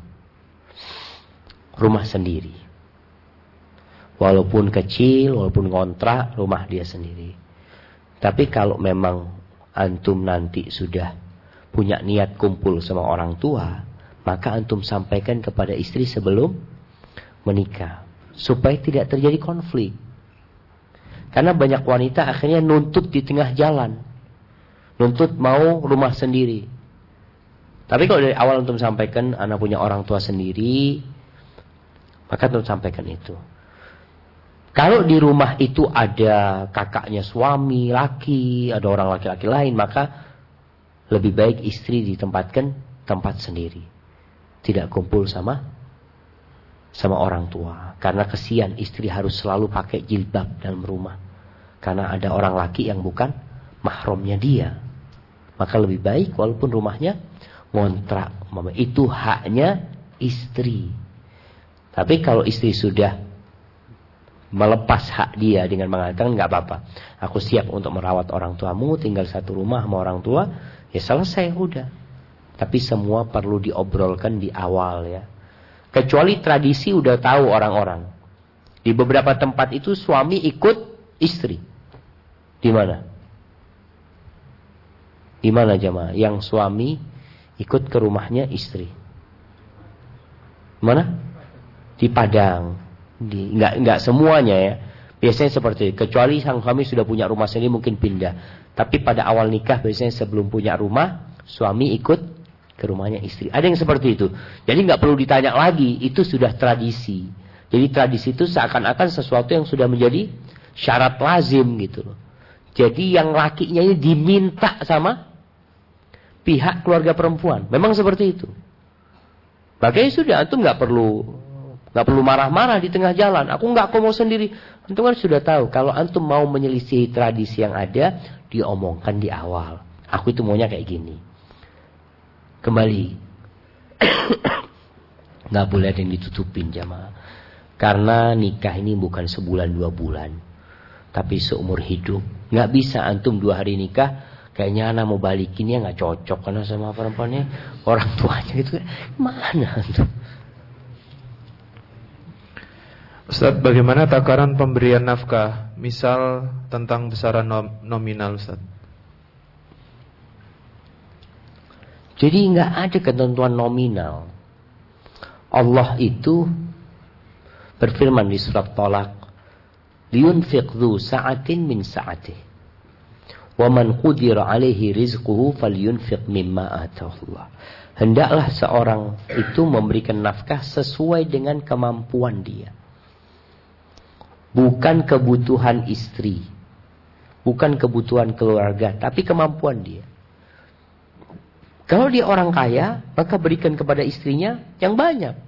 sendiri. Walaupun kecil, walaupun kontrak, rumah dia sendiri. Tapi kalau memang antum nanti sudah punya niat kumpul sama orang tua, maka antum sampaikan kepada istri sebelum menikah, supaya tidak terjadi konflik. Karena banyak wanita akhirnya nuntut di tengah jalan. Nuntut mau rumah sendiri. Tapi kalau dari awal antum sampaikan, anak punya orang tua sendiri, maka antum sampaikan itu. Kalau di rumah itu ada kakaknya suami, laki, ada orang laki-laki lain, maka lebih baik istri ditempatkan tempat sendiri. Tidak kumpul sama orang tua. Karena kesian istri harus selalu pakai jilbab dalam rumah. Karena ada orang laki yang bukan mahramnya dia. Maka lebih baik walaupun rumahnya ngontrak. Itu haknya istri. Tapi kalau istri sudah melepas hak dia dengan mengatakan nggak apa-apa, aku siap untuk merawat orang tuamu, tinggal satu rumah sama orang tua, ya selesai udah. Tapi semua perlu diobrolkan di awal ya. Kecuali tradisi udah tahu orang-orang. Di beberapa tempat itu suami ikut istri. Di mana? Di mana jemaah? Yang suami ikut ke rumahnya istri. Mana? Di Padang. Enggak semuanya ya. Biasanya seperti itu. Kecuali sang suami sudah punya rumah sendiri mungkin pindah. Tapi pada awal nikah biasanya sebelum punya rumah, suami ikut ke rumahnya istri. Ada yang seperti itu. Jadi nggak perlu ditanya lagi, itu sudah tradisi. Jadi tradisi itu seakan-akan sesuatu yang sudah menjadi syarat lazim gitu loh. Jadi yang lakinya ini diminta sama pihak keluarga perempuan. Memang seperti itu. Makanya sudah, antum nggak perlu marah-marah di tengah jalan. Aku mau sendiri. Antum kan sudah tahu kalau antum mau menyelisihi tradisi yang ada, diomongkan di awal. Aku itu maunya kayak gini. Kembali, nggak boleh ada yang ditutupin jamaah. Karena nikah ini bukan sebulan 2 bulan, tapi seumur hidup. Nggak bisa antum 2 hari nikah, kayaknya anak mau balikin ya nggak cocok karena sama perempuannya, orang tuanya gitu. Mana antum? Ustaz, bagaimana takaran pemberian nafkah? Misal tentang besaran nominal, Ustaz. Jadi nggak ada ketentuan nominal. Allah itu berfirman di surat Talaq, liyunfiq dzu sa'atin min sa'atih, wa man qudira 'alaihi rizquhu falyunfiq mimma ataahu Allah. Hendaklah seorang itu memberikan nafkah sesuai dengan kemampuan dia. Bukan kebutuhan istri, bukan kebutuhan keluarga, tapi kemampuan dia. Kalau dia orang kaya, maka berikan kepada istrinya yang banyak.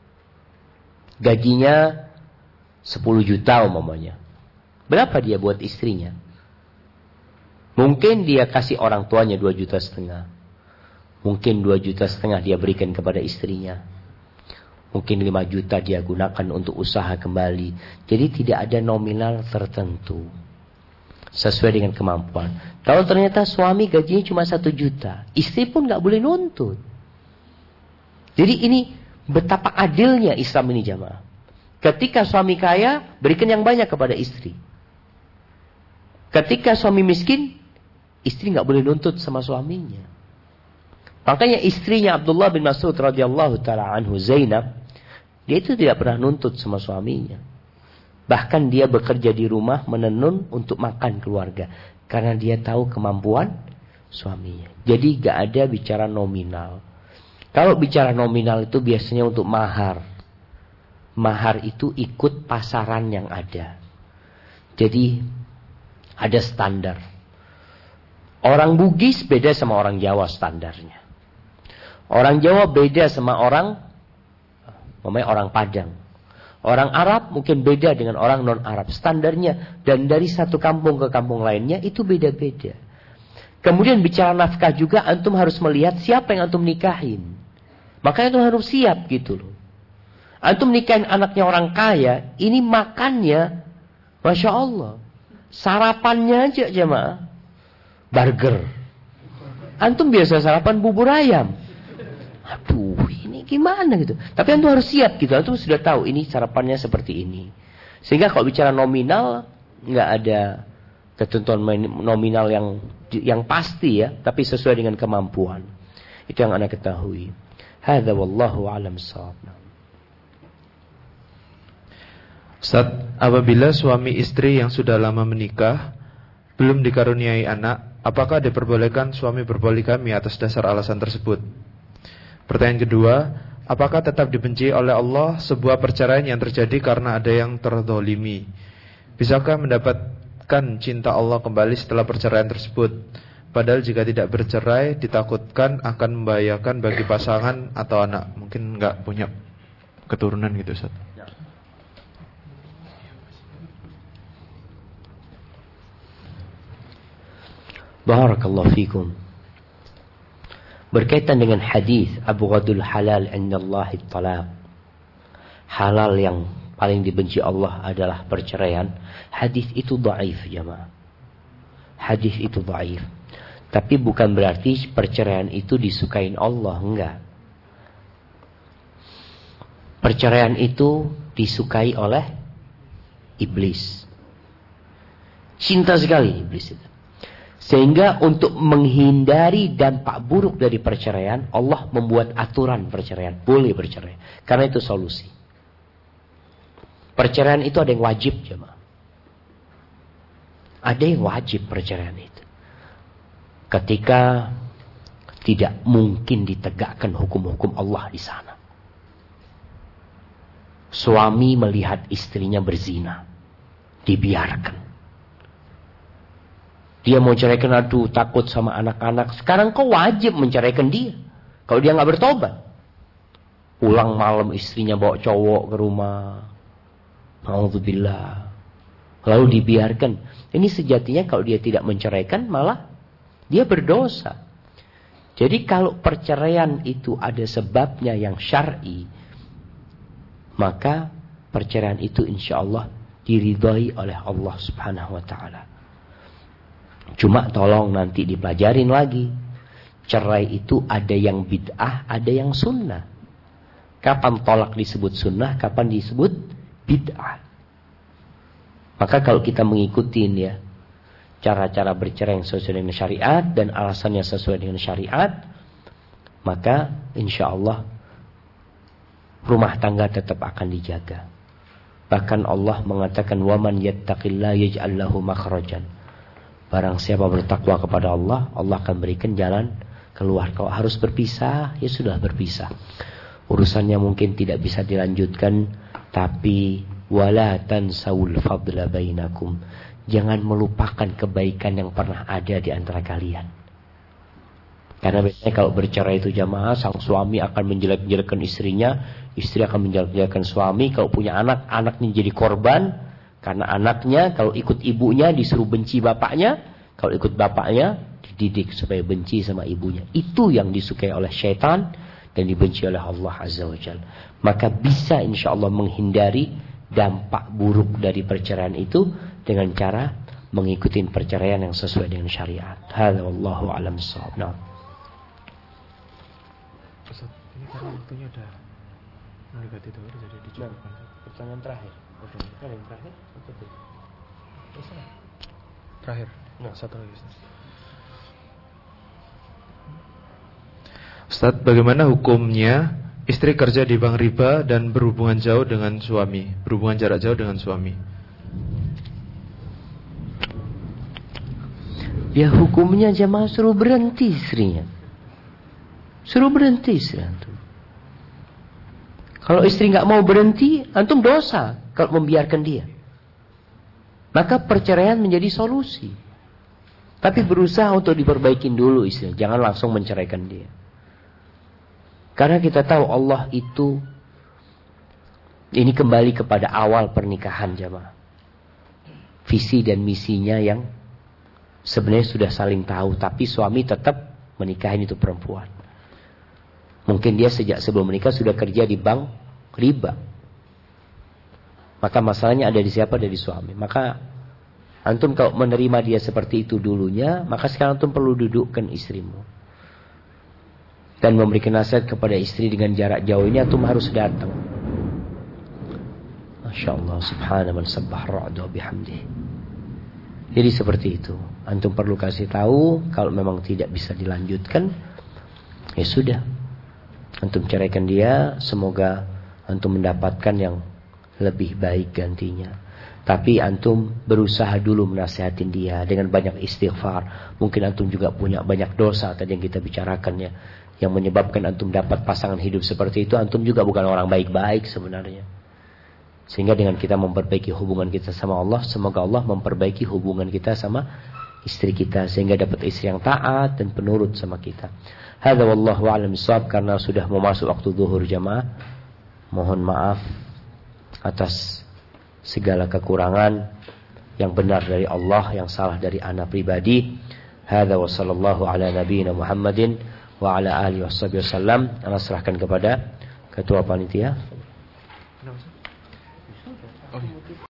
Gajinya 10 juta umpamanya. Berapa dia buat istrinya? Mungkin dia kasih orang tuanya 2,5 juta. Mungkin 2,5 juta dia berikan kepada istrinya. Mungkin 5 juta dia gunakan untuk usaha kembali. Jadi tidak ada nominal tertentu. Sesuai dengan kemampuan. Kalau ternyata suami gajinya cuma 1 juta, istri pun gak boleh nuntut. Jadi ini betapa adilnya Islam ini jamaah. Ketika suami kaya, berikan yang banyak kepada istri. Ketika suami miskin, istri gak boleh nuntut sama suaminya. Makanya istrinya Abdullah bin Mas'ud radhiyallahu ta'ala anhu, Zainab, dia itu tidak pernah nuntut sama suaminya. Bahkan dia bekerja di rumah menenun untuk makan keluarga. Karena dia tahu kemampuan suaminya. Jadi gak ada bicara nominal. Kalau bicara nominal itu biasanya untuk mahar. Mahar itu ikut pasaran yang ada. Jadi ada standar. Orang Bugis beda sama orang Jawa standarnya. Orang Jawa beda sama orang Padang. Orang Arab mungkin beda dengan orang non-Arab. Standarnya dan dari satu kampung ke kampung lainnya itu beda-beda. Kemudian bicara nafkah juga antum harus melihat siapa yang antum nikahin. Makanya antum harus siap gitu loh. Antum nikahin anaknya orang kaya, ini makannya Masya Allah. Sarapannya aja jemaah burger. Antum biasa sarapan bubur ayam. Aduh, ini gimana gitu. Tapi antum harus siap gitu. Antum sudah tahu ini sarapannya seperti ini. Sehingga kalau bicara nominal, nggak ada ketentuan nominal yang pasti ya, tapi sesuai dengan kemampuan. Itu yang Anda ketahui. Hadza wallahu a'lam bissawab. Ustaz, apabila suami istri yang sudah lama menikah belum dikaruniai anak, apakah diperbolehkan suami berpoligami atas dasar alasan tersebut? Pertanyaan kedua, apakah tetap dibenci oleh Allah sebuah perceraian yang terjadi karena ada yang terdolimi? Bisakah mendapatkan cinta Allah kembali setelah perceraian tersebut? Padahal jika tidak bercerai, ditakutkan akan membahayakan bagi pasangan atau anak. Mungkin nggak punya keturunan gitu, Ustaz. Barakallahu fikum. Berkaitan dengan hadis Abu Ghadul halal indallahi talaq. Halal yang paling dibenci Allah adalah perceraian. Hadis itu dhaif jemaah. Hadis itu dhaif. Tapi bukan berarti perceraian itu disukain Allah, enggak. Perceraian itu disukai oleh iblis. Cinta sekali iblis itu. Sehingga untuk menghindari dampak buruk dari perceraian, Allah membuat aturan perceraian. Boleh bercerai. Karena itu solusi. Perceraian itu ada yang wajib jemaah. Ada yang wajib perceraian itu. Ketika tidak mungkin ditegakkan hukum-hukum Allah di sana. Suami melihat istrinya berzina, dibiarkan. Dia mau ceraikan, aduh takut sama anak-anak. Sekarang kau wajib menceraikan dia. Kalau dia nggak bertobat. Pulang malam istrinya bawa cowok ke rumah. Alhamdulillah. Lalu dibiarkan. Ini sejatinya kalau dia tidak menceraikan malah dia berdosa. Jadi kalau perceraian itu ada sebabnya yang syar'i, maka perceraian itu insya Allah diridhai oleh Allah Subhanahu wa ta'ala. Cuma tolong nanti dipelajarin lagi. Cerai itu ada yang bid'ah, ada yang sunnah. Kapan tolak disebut sunnah, kapan disebut bid'ah. Maka kalau kita mengikuti ya cara-cara bercerai yang sesuai dengan syariat dan alasannya sesuai dengan syariat, maka insya Allah rumah tangga tetap akan dijaga. Bahkan Allah mengatakan, waman yattaqillah yaj'al lahu makhrajan. Barang siapa bertakwa kepada Allah, Allah akan berikan jalan keluar. Kalau harus berpisah, ya sudah berpisah. Urusannya mungkin tidak bisa dilanjutkan, tapi wala tansawul fadla bainakum. Jangan melupakan kebaikan yang pernah ada di antara kalian. Karena biasanya kalau bercerai itu jamaah, sang suami akan menjelek-jelekan istrinya, istri akan menjelek-jelekan suami. Kalau punya anak, anaknya jadi korban. Karena anaknya kalau ikut ibunya disuruh benci bapaknya, kalau ikut bapaknya dididik supaya benci sama ibunya. Itu yang disukai oleh syaitan dan dibenci oleh Allah Azza wa Jalla. Maka bisa insya Allah menghindari dampak buruk dari perceraian itu dengan cara mengikuti perceraian yang sesuai dengan syariat. Hadza wallahu a'lam bissawab. Nah. Ustaz, ini karena waktunya udah mendekati itu, jadi dicukupkan. Pertanyaan terakhir. Ada yang terakhir? Terakhir. Nah, satu lagi. Ustaz, bagaimana hukumnya istri kerja di bank riba dan berhubungan jauh dengan suami, berhubungan jarak jauh dengan suami? Ya hukumnya jamaah suruh berhenti istrinya. Suruh berhenti istri antum. Kalau istri nggak mau berhenti, antum dosa kalau membiarkan dia. Maka perceraian menjadi solusi. Tapi berusaha untuk diperbaikin dulu istrinya. Jangan langsung menceraikan dia. Karena kita tahu Allah itu, ini kembali kepada awal pernikahan jamaah. Visi dan misinya yang sebenarnya sudah saling tahu. Tapi suami tetap menikahin itu perempuan. Mungkin dia sejak sebelum menikah sudah kerja di bank riba. Maka masalahnya ada di siapa? Ada di suami. Maka antum kalau menerima dia seperti itu dulunya, maka sekarang antum perlu dudukkan istrimu. Dan memberikan nasihat kepada istri dengan jarak jauh ini, antum harus datang. Masya Allah, subhana man sabbah ra'du bihamdih. Jadi seperti itu. Antum perlu kasih tahu, kalau memang tidak bisa dilanjutkan, ya sudah. Antum ceraikan dia, semoga antum mendapatkan yang lebih baik gantinya. Tapi antum berusaha dulu menasihatin dia dengan banyak istighfar. Mungkin antum juga punya banyak dosa tadi yang kita bicarakan ya, yang menyebabkan antum dapat pasangan hidup seperti itu. Antum juga bukan orang baik-baik sebenarnya. Sehingga dengan kita memperbaiki hubungan kita sama Allah, semoga Allah memperbaiki hubungan kita sama istri kita, sehingga dapat istri yang taat dan penurut sama kita. Hadza wallahu a'lam bissawab. Karena sudah mau masuk waktu zuhur jamaah, mohon maaf atas segala kekurangan. Yang benar dari Allah, yang salah dari ana pribadi. Hadza wa sallallahu ala nabiyyina Muhammadin wa ala alihi wasallam. Ana serahkan kepada ketua panitia.